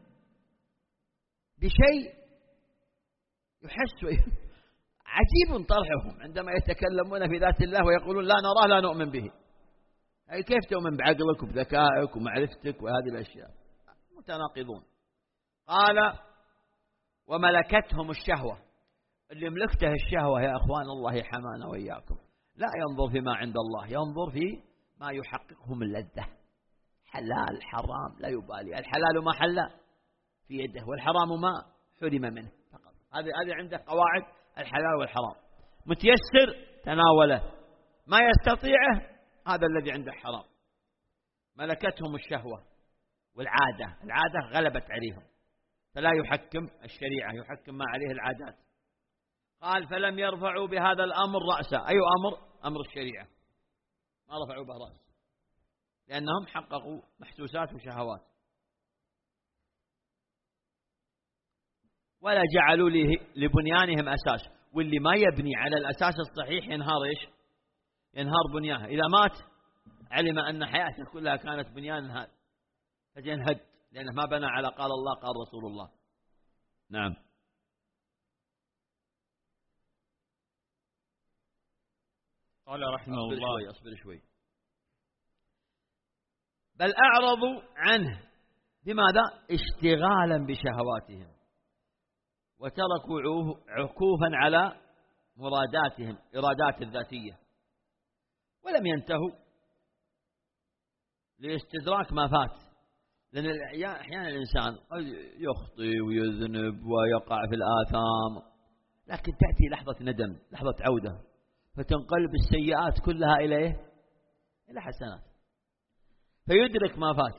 بشيء يحس. عجيب طرحهم عندما يتكلمون في ذات الله ويقولون لا نراه لا نؤمن به. أي كيف تؤمن بعقلك وبذكائك ومعرفتك وهذه الأشياء؟ متناقضون. قال وملكتهم الشهوة. اللي ملكته الشهوة يا أخوان الله حمانا وإياكم، لا ينظر فيما عند الله، ينظر في ما يحققهم اللذة. حلال حرام لا يبالي، الحلال ما حل في يده والحرام ما حرم منه فقط. هذه هذه عنده قواعد الحلال والحرام. متيسر تناوله، ما يستطيعه هذا الذي عنده حرام. ملكتهم الشهوة والعادة. العادة غلبت عليهم فلا يحكم الشريعة، يحكم ما عليه العادات. قال فلم يرفعوا بهذا الأمر رأسا. أي أمر؟ أمر الشريعة. ما رفعوا به رأس لأنهم حققوا محسوسات وشهوات. ولا جعلوا لبنيانهم أساس. واللي ما يبني على الأساس الصحيح ينهار إيش؟ ينهار بنيانه. إذا مات علم أن حياته كلها كانت بنيان هذا فينهد، لأنه ما بنى على قال الله قال رسول الله. نعم. قال رحمه أصبر الله شوي أصبر شوي. بل أعرضوا عنه. بماذا؟ اشتغالا بشهواتهم، وتركوا عكوفا على مراداتهم، إرادات الذاتية، ولم ينتهوا لاستدراك ما فات. لأن أحيانا الإنسان يخطئ ويذنب ويقع في الآثام، لكن تأتي لحظة ندم، لحظة عودة، فتنقلب السيئات كلها إلى إيه؟ إلى حسنات، فيدرك ما فات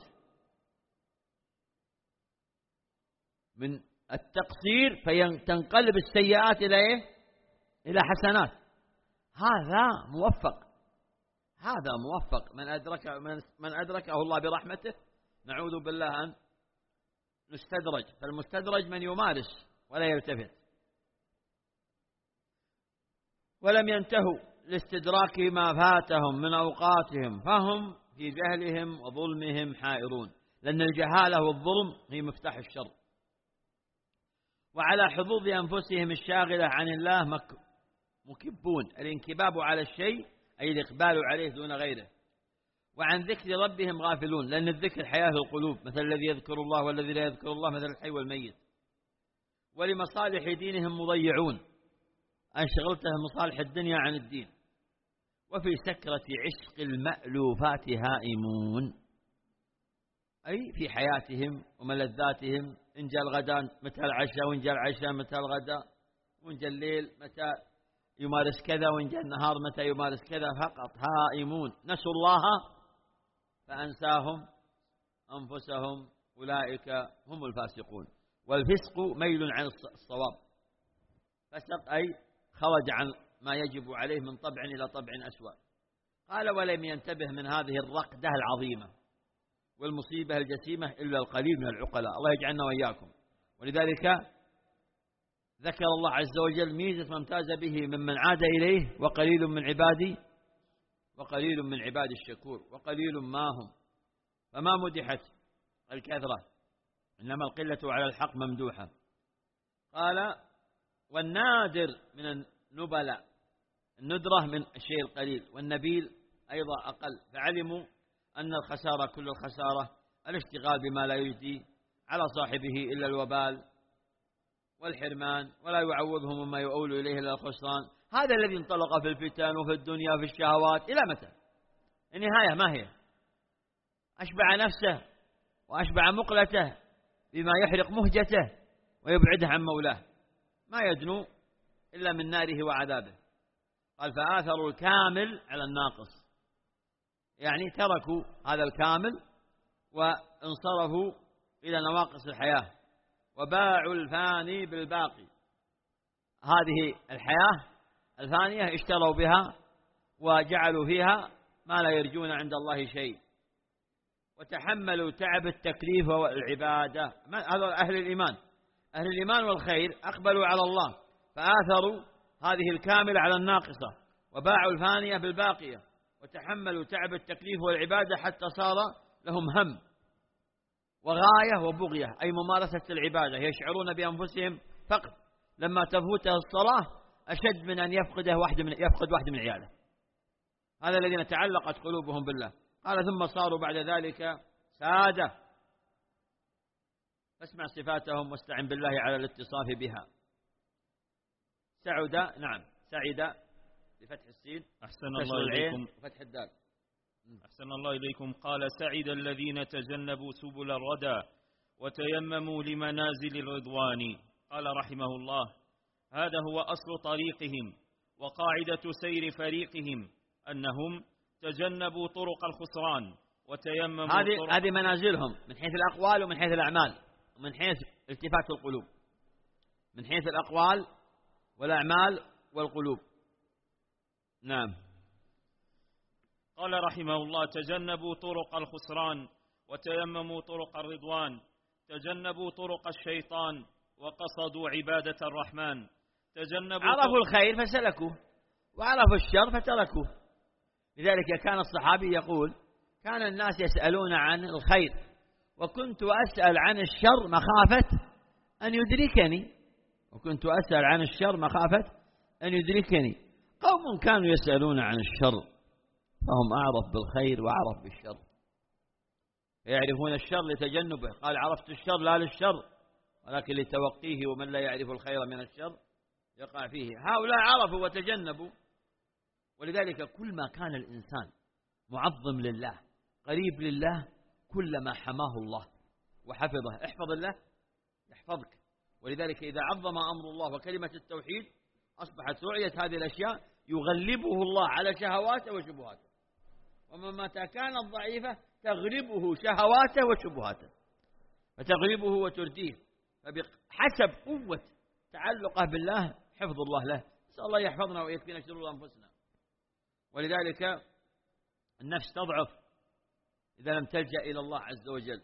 من التقصير، فتنقلب السيئات إلى إيه؟ إلى حسنات. هذا موفق، هذا موفق من أدرك من أدركه الله برحمته. نعوذ بالله أن نستدرج. فالمستدرج من يمارس ولا يلتفت. ولم ينتهوا لاستدراك ما فاتهم من أوقاتهم، فهم في جهلهم وظلمهم حائرون. لأن الجهالة والظلم هي مفتاح الشر. وعلى حظوظ أنفسهم الشاغلة عن الله مكبون. الانكباب على الشيء أي الإقبال عليه دون غيره. وعن ذكر ربهم غافلون، لأن الذكر حياة القلوب، مثل الذي يذكر الله والذي لا يذكر الله، مثل الحي والميت. ولمصالح دينهم مضيعون، أنشغلتهم مصالح الدنيا عن الدين. وفي سكرة عشق المألوفات هائمون، أي في حياتهم وملذاتهم. إن جاء الغداء متى العشاء، وإن جاء العشاء متى الغداء، وإن جاء الليل متى يمارس كذا، وإن جاء النهار متى يمارس كذا. فقط هائمون، نسوا الله فأنساهم أنفسهم، أولئك هم الفاسقون. والفسق ميل عن الصواب. فسق أي خرج عن ما يجب عليه من طبع إلى طبع أسوأ. قال ولم ينتبه من هذه الرقدة العظيمة والمصيبة الجسيمة إلا القليل من العقلاء، الله يجعلنا وإياكم. ولذلك ذكر الله عز وجل ميزة ما امتاز به ممن عاد إليه وقليل من عبادي وقليل من عباد الشكور، وقليل ما هم، فما مدحت الكثرة إنما القلة على الحق ممدوحة. قال والنادر من النبلاء، الندرة من الشيء القليل، والنبيل أيضا أقل، فعلموا أن الخسارة كل الخسارة الاشتغال بما لا يجدي على صاحبه إلا الوبال والحرمان، ولا يعوضهم مما يؤول إليه إلا الخسران. هذا الذي انطلق في الفتن وفي الدنيا وفي الشهوات إلى متى؟ النهاية ما هي؟ أشبع نفسه وأشبع مقلته بما يحرق مهجته ويبعده عن مولاه، ما يدنو إلا من ناره وعذابه. قال فآثروا الكامل على الناقص، يعني تركوا هذا الكامل وانصرفوا إلى نواقص الحياة، وباعوا الفاني بالباقي. هذه الحياة الفانية اشتروا بها وجعلوا فيها ما لا يرجون عند الله شيء، وتحملوا تعب التكليف والعبادة. هذا أهل الإيمان، أهل الإيمان والخير أقبلوا على الله فآثروا هذه الكاملة على الناقصة، وباعوا الفانية بالباقية، وتحملوا تعب التكليف والعبادة حتى صار لهم هم وغاية وبغية، أي ممارسة العبادة، يشعرون بأنفسهم فقط لما تفوته الصلاة أشد من أن يفقده واحد من يفقد واحد من عياله. هذا الذين تعلقت قلوبهم بالله. قال ثم صاروا بعد ذلك سادة، فاسمع صفاتهم واستعن بالله على الاتصاف بها. سعد، نعم سعد بفتح السين، أحسن الله إليكم، وفتح الدال. أحسن الله إليكم. قال سعد الذين تجنبوا سبل الردى وتيمموا لمنازل الرضوان. قال رحمه الله هذا هو أصل طريقهم وقاعدة سير فريقهم، أنهم تجنبوا طرق الخسران وتيمموا هذه طرق هذه منازلهم من حيث الأقوال ومن حيث الأعمال ومن حيث التفات القلوب، من حيث الأقوال والأعمال والقلوب. نعم. قال رحمه الله تجنبوا طرق الخسران وتيمموا طرق الرضوان، تجنبوا طرق الشيطان وقصدوا عبادة الرحمن، تجنبوا عرفوا الخير فسلكوه وعرفوا الشر فتركوه. لذلك كان الصحابي يقول كان الناس يسألون عن الخير وكنت أسأل عن الشر مخافة أن يدركني، وكنت أسأل عن الشر مخافة أن يدركني. قوم كانوا يسألون عن الشر فهم أعرف بالخير وأعرف بالشر، يعرفون الشر لتجنبه. قال عرفت الشر لا للشر ولكن لتوقيه، ومن لا يعرف الخير من الشر يقع فيه. هؤلاء عرفوا وتجنبوا. ولذلك كل ما كان الإنسان معظم لله قريب لله كلما حماه الله وحفظه. احفظ الله يحفظك. ولذلك إذا عظم أمر الله وكلمة التوحيد أصبحت رؤية هذه الأشياء يغلبه الله على شهواته وشبهاته، ومتى كانت ضعيفة تغلبه شهواته وشبهاته فتغلبه وترديه. فبحسب قوة تعلقه بالله حفظ الله له. نسأل الله يحفظنا ويكفينا شرور أنفسنا. ولذلك النفس تضعف إذا لم تلجأ إلى الله عز وجل.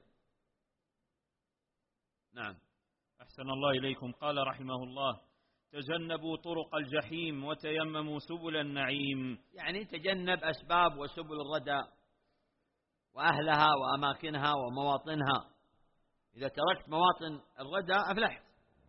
نعم. أحسن الله إليكم. قال رحمه الله تجنبوا طرق الجحيم وتيمموا سبل النعيم، يعني تجنب أسباب وسبل الردى وأهلها وأماكنها ومواطنها. إذا تركت مواطن الردى أفلحت،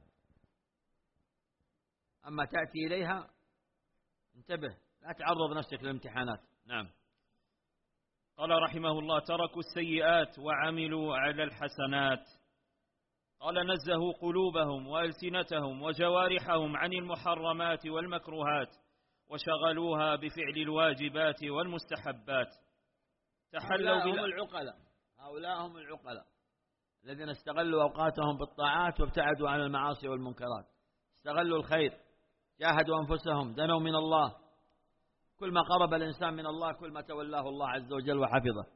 أما تأتي إليها انتبه لا تعرض نفسك للامتحانات. نعم. قال رحمه الله تركوا السيئات وعملوا على الحسنات. قال نزهوا قلوبهم وألسنتهم وجوارحهم عن المحرمات والمكروهات وشغلوها بفعل الواجبات والمستحبات. تحلوا هم العقلاء، هؤلاء هم العقلاء الذين استغلوا أوقاتهم بالطاعات وابتعدوا عن المعاصي والمنكرات، استغلوا الخير، جاهدوا أنفسهم، دنوا من الله. كل ما قرب الإنسان من الله كل ما تولاه الله عز وجل وحفظه.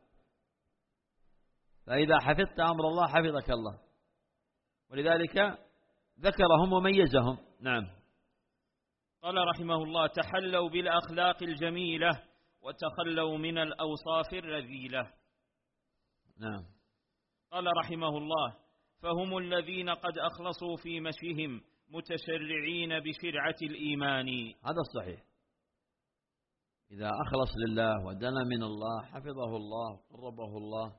فإذا حفظت أمر الله حفظك الله. ولذلك ذكرهم وميزهم. نعم. قال رحمه الله: تحلوا بالأخلاق الجميلة وتخلوا من الأوصاف الرذيلة. نعم. قال رحمه الله: فهم الذين قد أخلصوا في مشيهم متشرعين بشرعة الإيمان. هذا الصحيح. إذا أخلص لله ودنا من الله حفظه الله قربه الله،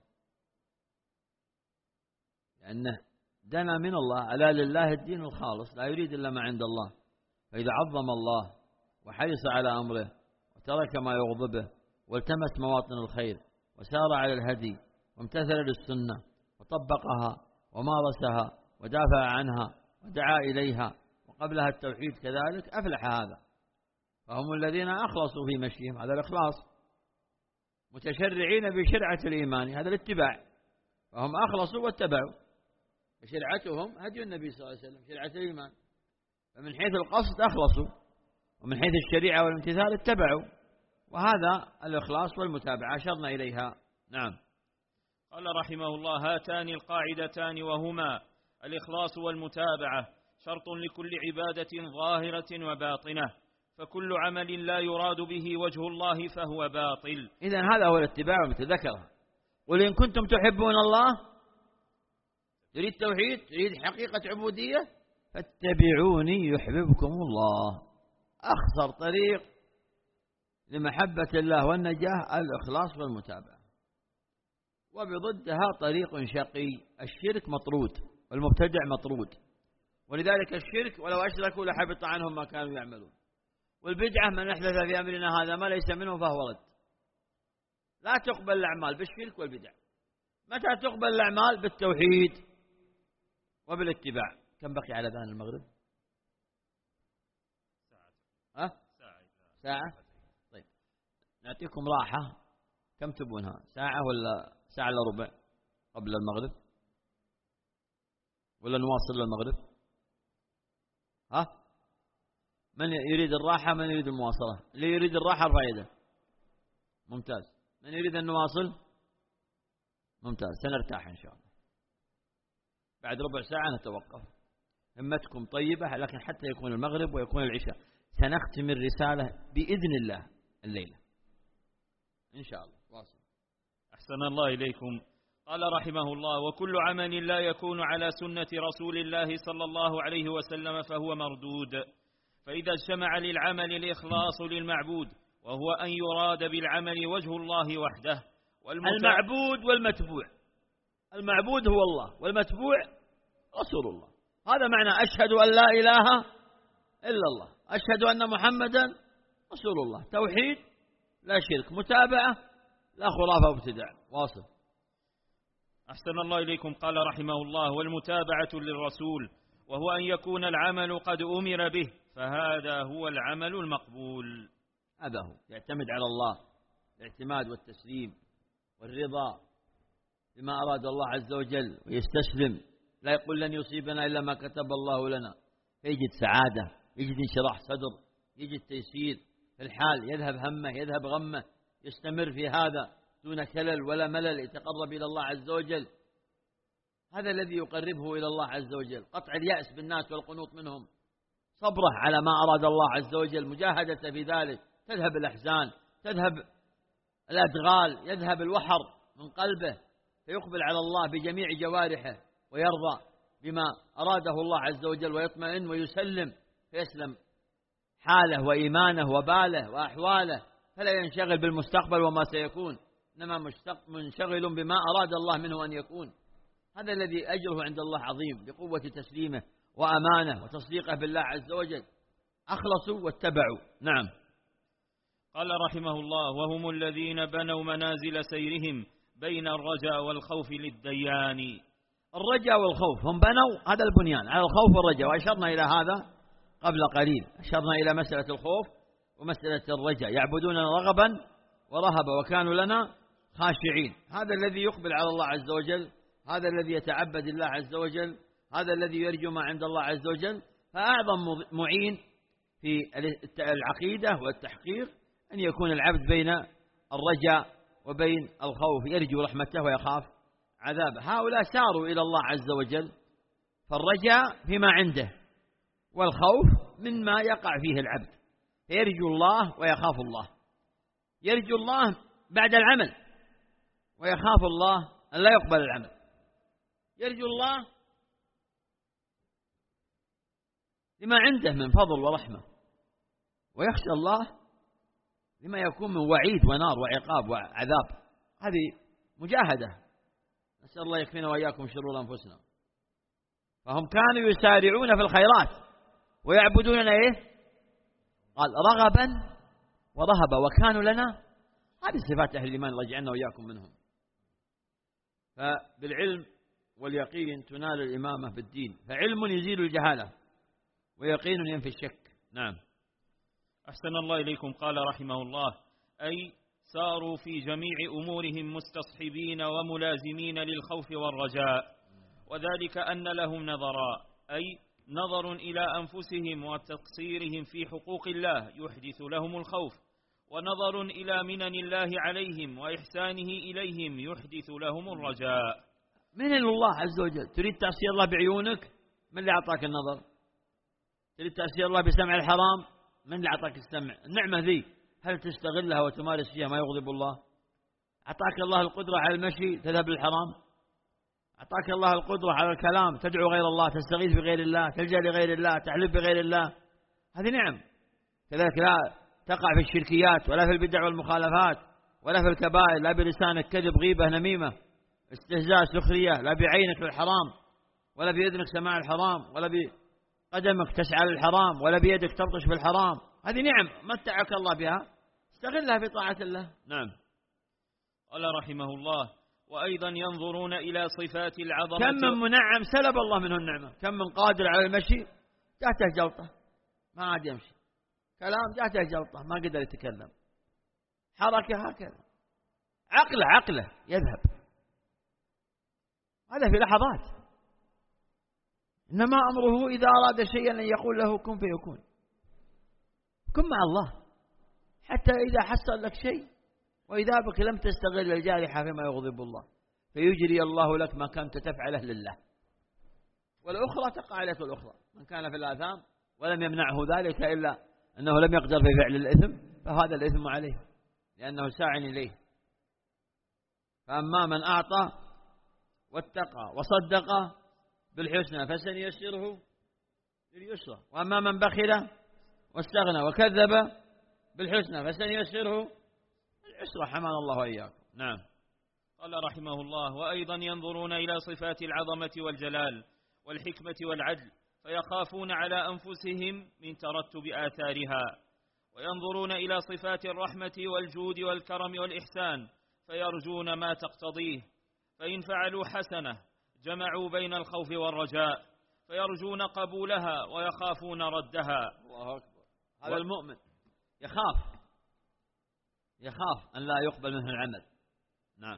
لأنه دنا من الله، على لله الدين الخالص، لا يريد إلا ما عند الله. فإذا عظم الله وحرص على أمره وترك ما يغضبه والتمس مواطن الخير وسار على الهدي وامتثل للسنة وطبقها ومارسها ودافع عنها ودعا إليها وقبلها التوحيد كذلك، أفلح هذا. فهم الذين أخلصوا في مشيهم، هذا الإخلاص، متشرعين بشرعة الإيمان، هذا الاتباع. فهم أخلصوا واتبعوا، فشرعتهم هدي النبي صلى الله عليه وسلم، شرعة الإيمان. فمن حيث القصد أخلصوا، ومن حيث الشريعة والامتثال اتبعوا، وهذا الإخلاص والمتابعة أشرنا إليها. نعم. قال رحمه الله: هاتان القاعدتان وهما الإخلاص والمتابعة شرط لكل عبادة ظاهرة وباطنة، فكل عمل لا يراد به وجه الله فهو باطل. إذن هذا هو الاتباع المتذكر. قل إن كنتم تحبون الله، تريد توحيد، تريد حقيقة عبودية، فاتبعوني يحببكم الله. أخطر طريق لمحبة الله والنجاة الإخلاص والمتابعة، وبضدها طريق شقي، الشرك مطرود والمبتدع مطرود. ولذلك الشرك ولو أشركوا لحبط عنهم ما كانوا يعملون، والبدعة من أحدث في أمرنا هذا ما ليس منه فهو رد. لا تقبل الأعمال بالشرك والبدع. متى تقبل الأعمال؟ بالتوحيد وبالاتباع. كم بقي على أذان المغرب؟ أه؟ ساعة. طيب نعطيكم راحة. كم تبونها؟ ساعة ولا ساعة إلا ربع قبل المغرب، ولا نواصل للمغرب؟ ها؟ من يريد الراحة؟ من يريد المواصلة؟ اللي يريد الراحة ارفع يده. ممتاز. من يريد أن نواصل؟ ممتاز. سنرتاح إن شاء الله. بعد ربع ساعة نتوقف. همتكم طيبة، لكن حتى يكون المغرب ويكون العشاء. سنختم الرسالة بإذن الله الليلة إن شاء الله. واصل. أحسن الله إليكم. قال رحمه الله: وكل عمل لا يكون على سنة رسول الله صلى الله عليه وسلم فهو مردود. فإذا اجتمع للعمل الإخلاص للمعبود، وهو أن يراد بالعمل وجه الله وحده، المعبود والمتبوع. المعبود هو الله، والمتبوع رسول الله. هذا معنى أشهد أن لا إله إلا الله، أشهد أن محمدا رسول الله. توحيد لا شرك، متابعة لا خرافة وابتداع. واصل. أحسن الله إليكم. قال رحمه الله: والمتابعة للرسول، وهو أن يكون العمل قد أمر به، فهذا هو العمل المقبول. هذا هو يعتمد على الله، الاعتماد والتسليم والرضا بما أراد الله عز وجل، ويستسلم، لا يقول لن يصيبنا إلا ما كتب الله لنا، فيجد سعادة، يجد انشراح صدر، يجد تيسير في الحال، يذهب همه يذهب غمه، يستمر في هذا دون كلل ولا ملل، يتقرب إلى الله عز وجل. هذا الذي يقربه إلى الله عز وجل. قطع اليأس بالناس والقنوط منهم، صبره على ما أراد الله عز وجل، مجاهدة في ذلك، تذهب الأحزان، تذهب الأدغال، يذهب الوحر من قلبه، فيقبل على الله بجميع جوارحه ويرضى بما أراده الله عز وجل، ويطمئن ويسلم، فيسلم حاله وإيمانه وباله وأحواله، فلا ينشغل بالمستقبل وما سيكون، إنما منشغل بما أراد الله منه أن يكون. هذا الذي أجره عند الله عظيم، بقوة تسليمه وأمانه وتصديقه بالله عز وجل. أخلصوا واتبعوا. نعم. قال رحمه الله: وهم الذين بنوا منازل سيرهم بين الرجاء والخوف للديان. الرجاء والخوف هم بنوا هذا البنيان على الخوف والرجاء، وأشرنا إلى هذا قبل قليل، أشرنا إلى مسألة الخوف ومسألة الرجاء. يعبدوننا رغبا ورهبا وكانوا لنا خاشعين. هذا الذي يقبل على الله عز وجل، هذا الذي يتعبد الله عز وجل، هذا الذي يرجو ما عند الله عز وجل. فأعظم معين في العقيدة والتحقيق أن يكون العبد بين الرجاء وبين الخوف، يرجو رحمته ويخاف عذابه. هؤلاء ساروا إلى الله عز وجل، فالرجاء فيما عنده والخوف مما يقع فيه العبد، فيرجو الله ويخاف الله. يرجو الله بعد العمل، ويخاف الله أن لا يقبل العمل. يرجو الله لما عنده من فضل ورحمة، ويخشى الله لما يكون من وعيد ونار وعقاب وعذاب. هذه مجاهدة، نسأل الله يكفينا وإياكم شرور أنفسنا. فهم كانوا يسارعون في الخيرات ويعبدوننا إيه؟ قال رغبا ورهبا وكانوا لنا. هذه صفات أهل الإيمان، الله يجعلنا وإياكم منهم. فبالعلم واليقين تنال الإمامة بالدين، فعلم يزيل الجهالة ويقين ينفي الشك. نعم. أحسن الله إليكم. قال رحمه الله: أي ساروا في جميع أمورهم مستصحبين وملازمين للخوف والرجاء، وذلك أن لهم نظرا، أي نظر إلى أنفسهم وتقصيرهم في حقوق الله يحدث لهم الخوف، ونظر إلى منن الله عليهم وإحسانه إليهم يحدث لهم الرجاء. من الله عز وجل. تريد تأسير الله بعيونك؟ من اللي أعطاك النظر؟ تريد تأسير الله بسمع الحرام؟ من اللي أعطاك السمع؟ النعمة ذي هل تستغلها وتمارس فيها ما يغضب الله؟ أعطاك الله القدرة على المشي تذهب للحرام؟ أعطاك الله القدرة على الكلام تدعو غير الله، تستغيث بغير الله، تلجأ لغير الله، تحلف بغير الله، هذه نعم. كذلك لا تقع في الشركيات ولا في البدع والمخالفات ولا في الكبائر، لا بلسانك كذب غيبة نميمة استهزاء سخرية، لا بعينك للحرام ولا بيدك سماع الحرام ولا بقدمك تسعى للحرام ولا بيدك تبطش في الحرام. هذه نعم متعك الله بها، استغلها في طاعة الله. نعم. قال رحمه الله: وأيضا ينظرون إلى صفات العظمة. كم من منعم سلب الله منه النعمة، كم من قادر على المشي جاته جلطة ما عاد يمشي، كلام جاته جلطة ما قدر يتكلم، حركة هكذا، عقله عقله يذهب، هذا في لحظات. إنما أمره إذا أراد شيئا أن يقول له كن فيكون. كن مع الله حتى إذا حصل لك شيء وإذا بك لم تستغل الجارحة فيما يغضب الله، فيجري الله لك ما كنت تفعله لله، والأخرى تقع عليك الأخرى. من كان في الآثام ولم يمنعه ذلك إلا أنه لم يقدر في فعل الإثم فهذا الإثم عليه لأنه ساع إليه. فأما من أعطى واتقى وصدق بالحسنى فسنيسره لليسرى، وأما من بخل واستغنى وكذب بالحسنى فسنيسره للعسرى، حمانا الله وإياكم. نعم. قال رحمه الله: وأيضا ينظرون إلى صفات العظمة والجلال والحكمة والعدل فيخافون على أنفسهم من ترتب آثارها، وينظرون إلى صفات الرحمة والجود والكرم والإحسان فيرجون ما تقتضيه، فإن فعلوا حسنة جمعوا بين الخوف والرجاء فيرجون قبولها ويخافون ردها. الله أكبر. هذا المؤمن يخاف يخاف أن لا يقبل منه العمل. نعم.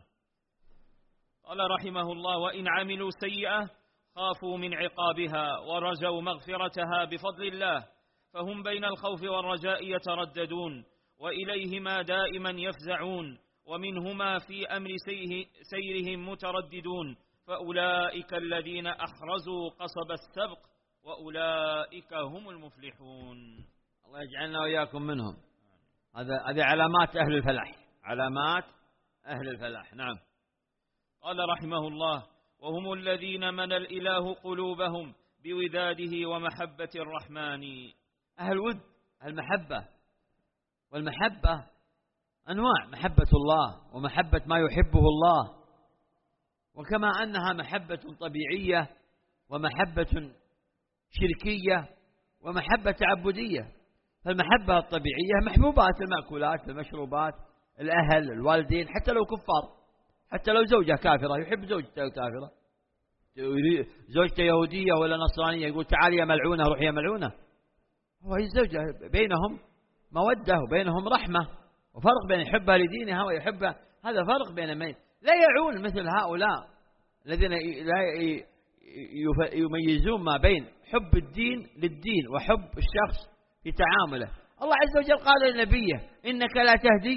قال رحمه الله: وإن عملوا سيئة خافوا من عقابها ورجوا مغفرتها بفضل الله، فهم بين الخوف والرجاء يترددون، وإليهما دائما يفزعون، ومنهما في أمر سيرهم مترددون، فأولئك الذين أحرزوا قصب السبق وأولئك هم المفلحون. الله يجعلنا وإياكم منهم. هذا هذه علامات أهل الفلاح، علامات أهل الفلاح. نعم. قال رحمه الله: وهم الذين من الإله قلوبهم بوداده ومحبة الرحمن. أهل ود، المحبة، والمحبة أنواع، محبة الله ومحبة ما يحبه الله، وكما أنها محبة طبيعية ومحبة شركية ومحبة تعبدية. فالمحبة الطبيعية محبوبات المأكولات المشروبات الأهل الوالدين، حتى لو كفار، حتى لو زوجة كافرة يحب زوجته كافرة، زوجته يهودية ولا نصرانية يقول تعالي يا ملعونة روح يا ملعونة. هو الزوجة بينهم مودة وبينهم رحمة، وفرق بين يحبها لدينها ويحبها، هذا فرق بين من لا يعون مثل هؤلاء الذين لا يميزون ما بين حب الدين للدين وحب الشخص في تعامله. الله عز وجل قال لنبيه إنك لا تهدي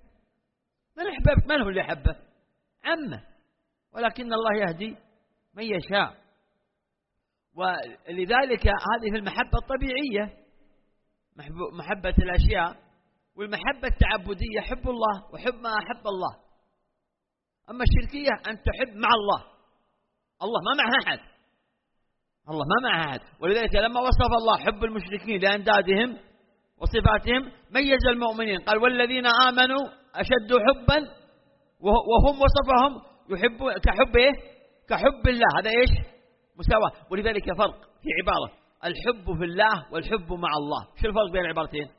من أحببت. من هو اللي أحبه؟ عمه، ولكن الله يهدي من يشاء. ولذلك هذه المحبة الطبيعية محبة الأشياء، والمحبة التعبدية حب الله وحب ما أحب الله. أما الشركية أن تحب مع الله، الله ما معه أحد، الله ما معه أحد. ولذلك لما وصف الله حب المشركين لأندادهم وصفاتهم ميز المؤمنين، قال والذين آمنوا أشد حبا، وهم وصفهم يحبون كحب إيه؟ كحب الله. هذا إيش؟ مساواة. ولذلك فرق في عبارة الحب في الله والحب مع الله. شو الفرق بين العبارتين؟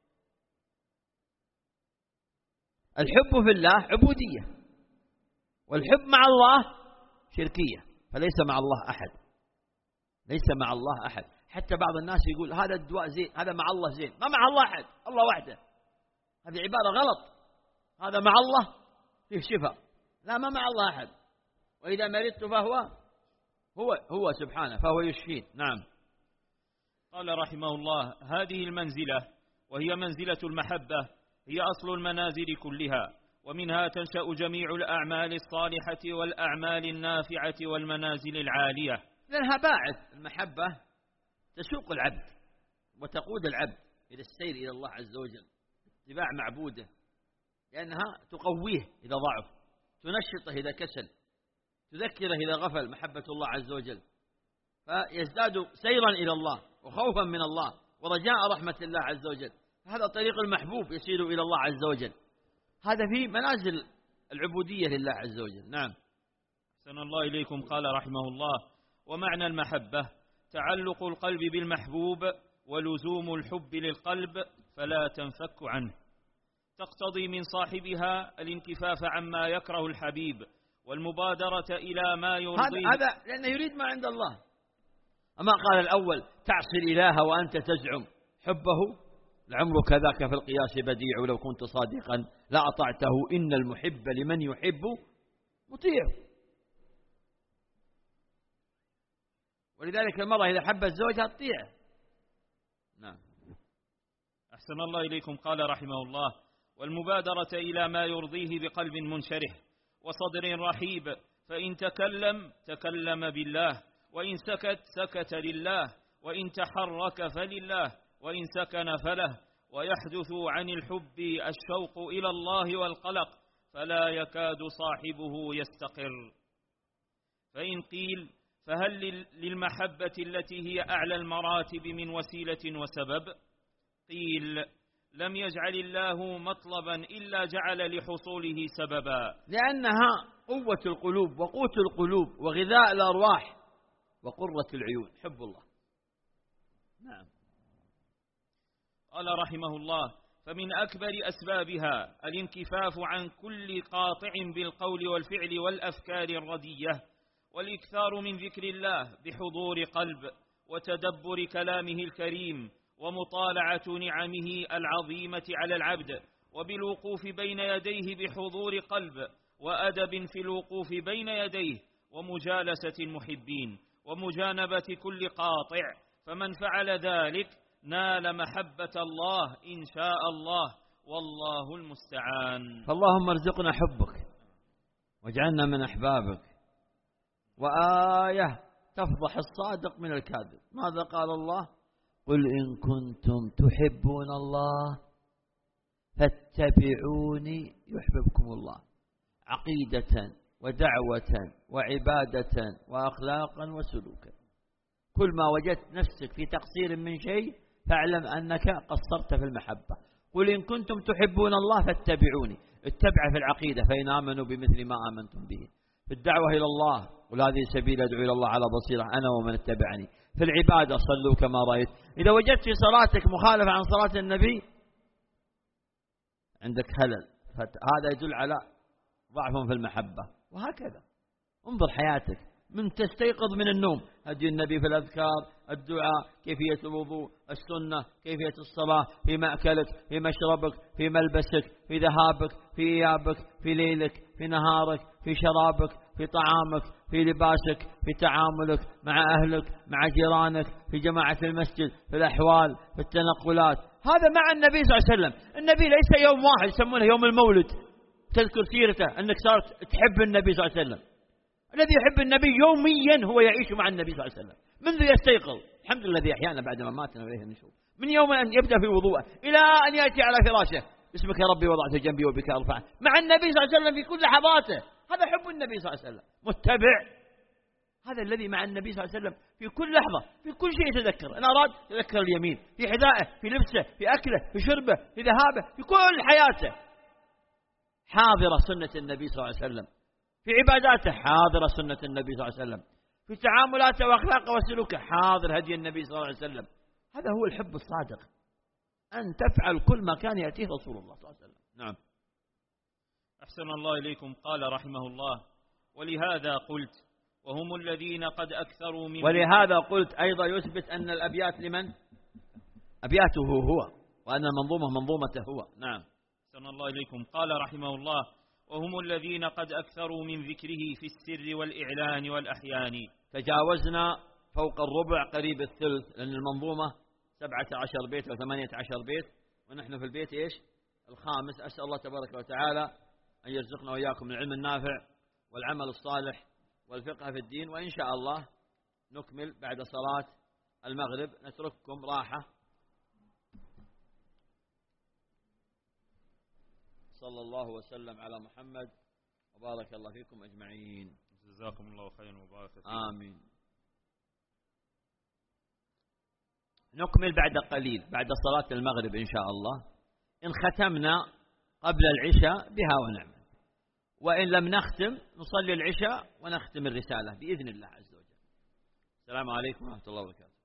الحب في الله عبودية، والحب مع الله شركية. فليس مع الله أحد، ليس مع الله أحد. حتى بعض الناس يقول هذا الدواء زين، هذا مع الله زين. ما مع الله أحد، الله وحده. هذه عبارة غلط. هذا مع الله فيه شفاء، لا ما مع الله أحد. وإذا مرضت فهو هو هو سبحانه فهو يشفين. نعم. قال رحمه الله: هذه المنزلة وهي منزلة المحبة هي أصل المنازل كلها، ومنها تنشأ جميع الأعمال الصالحة والأعمال النافعة والمنازل العالية. لأنها باعث المحبة تسوق العبد وتقود العبد إلى السير إلى الله عز وجل، اتباع معبوده، لأنها تقويه إذا ضعف، تنشطه إذا كسل، تذكره إذا غفل محبة الله عز وجل، فيزداد سيرا إلى الله وخوفا من الله ورجاء رحمة الله عز وجل. هذا طريق المحبوب يسير إلى الله عز وجل. هذا في منازل العبودية لله عز وجل. نعم. أحسن الله إليكم. قال رحمه الله: ومعنى المحبة تعلق القلب بالمحبوب ولزوم الحب للقلب فلا تنفك عنه، تقتضي من صاحبها الانكفاف عما يكره الحبيب والمبادرة إلى ما يرضيه. هذا, هذا لأنه يريد ما عند الله. أما قال الأول تعصي الإله وأنت تزعم حبه، لعمرك ذاك في القياس بديع، ولو كنت صادقا لأطعته إن المحب لمن يحب مطيع. ولذلك المرأة إذا حبت زوجها تطيع. نعم. أحسن الله إليكم. قال رحمه الله: والمبادرة إلى ما يرضيه بقلب منشرح وصدر رحيب، فإن تكلم تكلم بالله، وإن سكت سكت لله، وإن تحرك فلله، وإن سكن فله. ويحدث عن الحب الشوق إلى الله والقلق، فلا يكاد صاحبه يستقر. فإن قيل: فهل للمحبة التي هي أعلى المراتب من وسيلة وسبب؟ قيل: لم يجعل الله مطلبا إلا جعل لحصوله سببا، لأنها قوة القلوب وقوت القلوب وغذاء الأرواح وقرة العيون، حب الله. نعم. قال رحمه الله: فمن أكبر أسبابها الانكفاف عن كل قاطع بالقول والفعل والأفكار الردية، والإكثار من ذكر الله بحضور قلب، وتدبر كلامه الكريم، ومطالعة نعمه العظيمة على العبد، وبالوقوف بين يديه بحضور قلب، وأدب في الوقوف بين يديه، ومجالسة المحبين، ومجانبة كل قاطع. فمن فعل ذلك نال محبة الله إن شاء الله، والله المستعان. فاللهم ارزقنا حبك واجعلنا من أحبابك. وآية تفضح الصادق من الكاذب. ماذا قال الله؟ قل إن كنتم تحبون الله فاتبعوني يحببكم الله. عقيدة ودعوة وعبادة وأخلاقا وسلوكا. كل ما وجدت نفسك في تقصير من شيء فاعلم أنك قصرت في المحبة. قل إن كنتم تحبون الله فاتبعوني. اتبع في العقيدة فإن آمنوا بمثل ما آمنتم به. في الدعوة إلى الله قل هذه سبيل أدعو إلى الله على بصيرة أنا ومن اتبعني. في العبادة صلوا كما رأيت. إذا وجدت في صلاتك مخالفة عن صلاة النبي عندك خلل، هذا يدل على ضعف في المحبة. وهكذا انظر حياتك من تستيقظ من النوم، هدي النبي في الأذكار، الدعاء، كيفية الوضوء، السنة، كيفية الصلاة، في مأكلك، في مشربك، في ملبسك، في ذهابك، في إيابك، في ليلك، في نهارك، في شرابك، في طعامك، في لباسك، في تعاملك مع أهلك، مع جيرانك، في جماعة المسجد، في الأحوال، في التنقلات. هذا مع النبي صلى الله عليه وسلم. النبي ليس يوم واحد يسمونه يوم المولد تذكر سيرته أنك صارت تحب النبي صلى الله عليه وسلم. الذي يحب النبي يوميا هو يعيش مع النبي صلى الله عليه وسلم منذ يستيقظ. الحمد لله الذي أحيانا بعد ما ماتنا وإليه النشور. من يوم أن يبدأ في وضوءه إلى أن يأتي على فراشه باسمك يا ربي وضعت جنبي وبك أرفعه، مع النبي صلى الله عليه وسلم في كل لحظاته. هذا حب النبي صلى الله عليه وسلم، متبع. هذا الذي مع النبي صلى الله عليه وسلم في كل لحظة، في كل شيء يتذكر. إن أراد يتذكر اليمين، في حذائه، في لبسه، في أكله، في شربه، في ذهابه، في كل حياته حاضرة سنة النبي صلى الله عليه وسلم. في عباداته حاضرة سنة النبي صلى الله عليه وسلم. في تعاملاته وأخلاقه وسلوكه حاضر هدي النبي صلى الله عليه وسلم. هذا هو الحب الصادق، أن تفعل كل ما كان يأتيه رسول الله صلى الله عليه وسلم. نعم. أحسن الله إليكم. قال رحمه الله: ولهذا قلت وهم الذين قد أكثروا من ولهذا قلت أيضا يثبت أن الأبيات لمن؟ أبياته هو، وأن المنظومة منظومته هو. نعم. أحسن الله إليكم. قال رحمه الله: وهم الذين قد أكثروا من ذكره في السر والإعلان والأحيان. تجاوزنا فوق الربع قريب الثلث، لأن المنظومة سبعة عشر بيت وثمانية عشر بيت، ونحن في البيت إيش؟ الخامس. أسأل الله تبارك وتعالى أن يرزقنا وإياكم العلم النافع والعمل الصالح والفقه في الدين. وإن شاء الله نكمل بعد صلاة المغرب. نترككم راحة. صلى الله وسلم على محمد وبارك الله فيكم أجمعين. جزاكم الله خيرا وبارك فيكم. آمين. نكمل بعد قليل بعد صلاة المغرب إن شاء الله. إن ختمنا قبل العشاء بها ونعم، وإن لم نختم نصلي العشاء ونختم الرسالة بإذن الله عز وجل. السلام عليكم ورحمة الله وبركاته.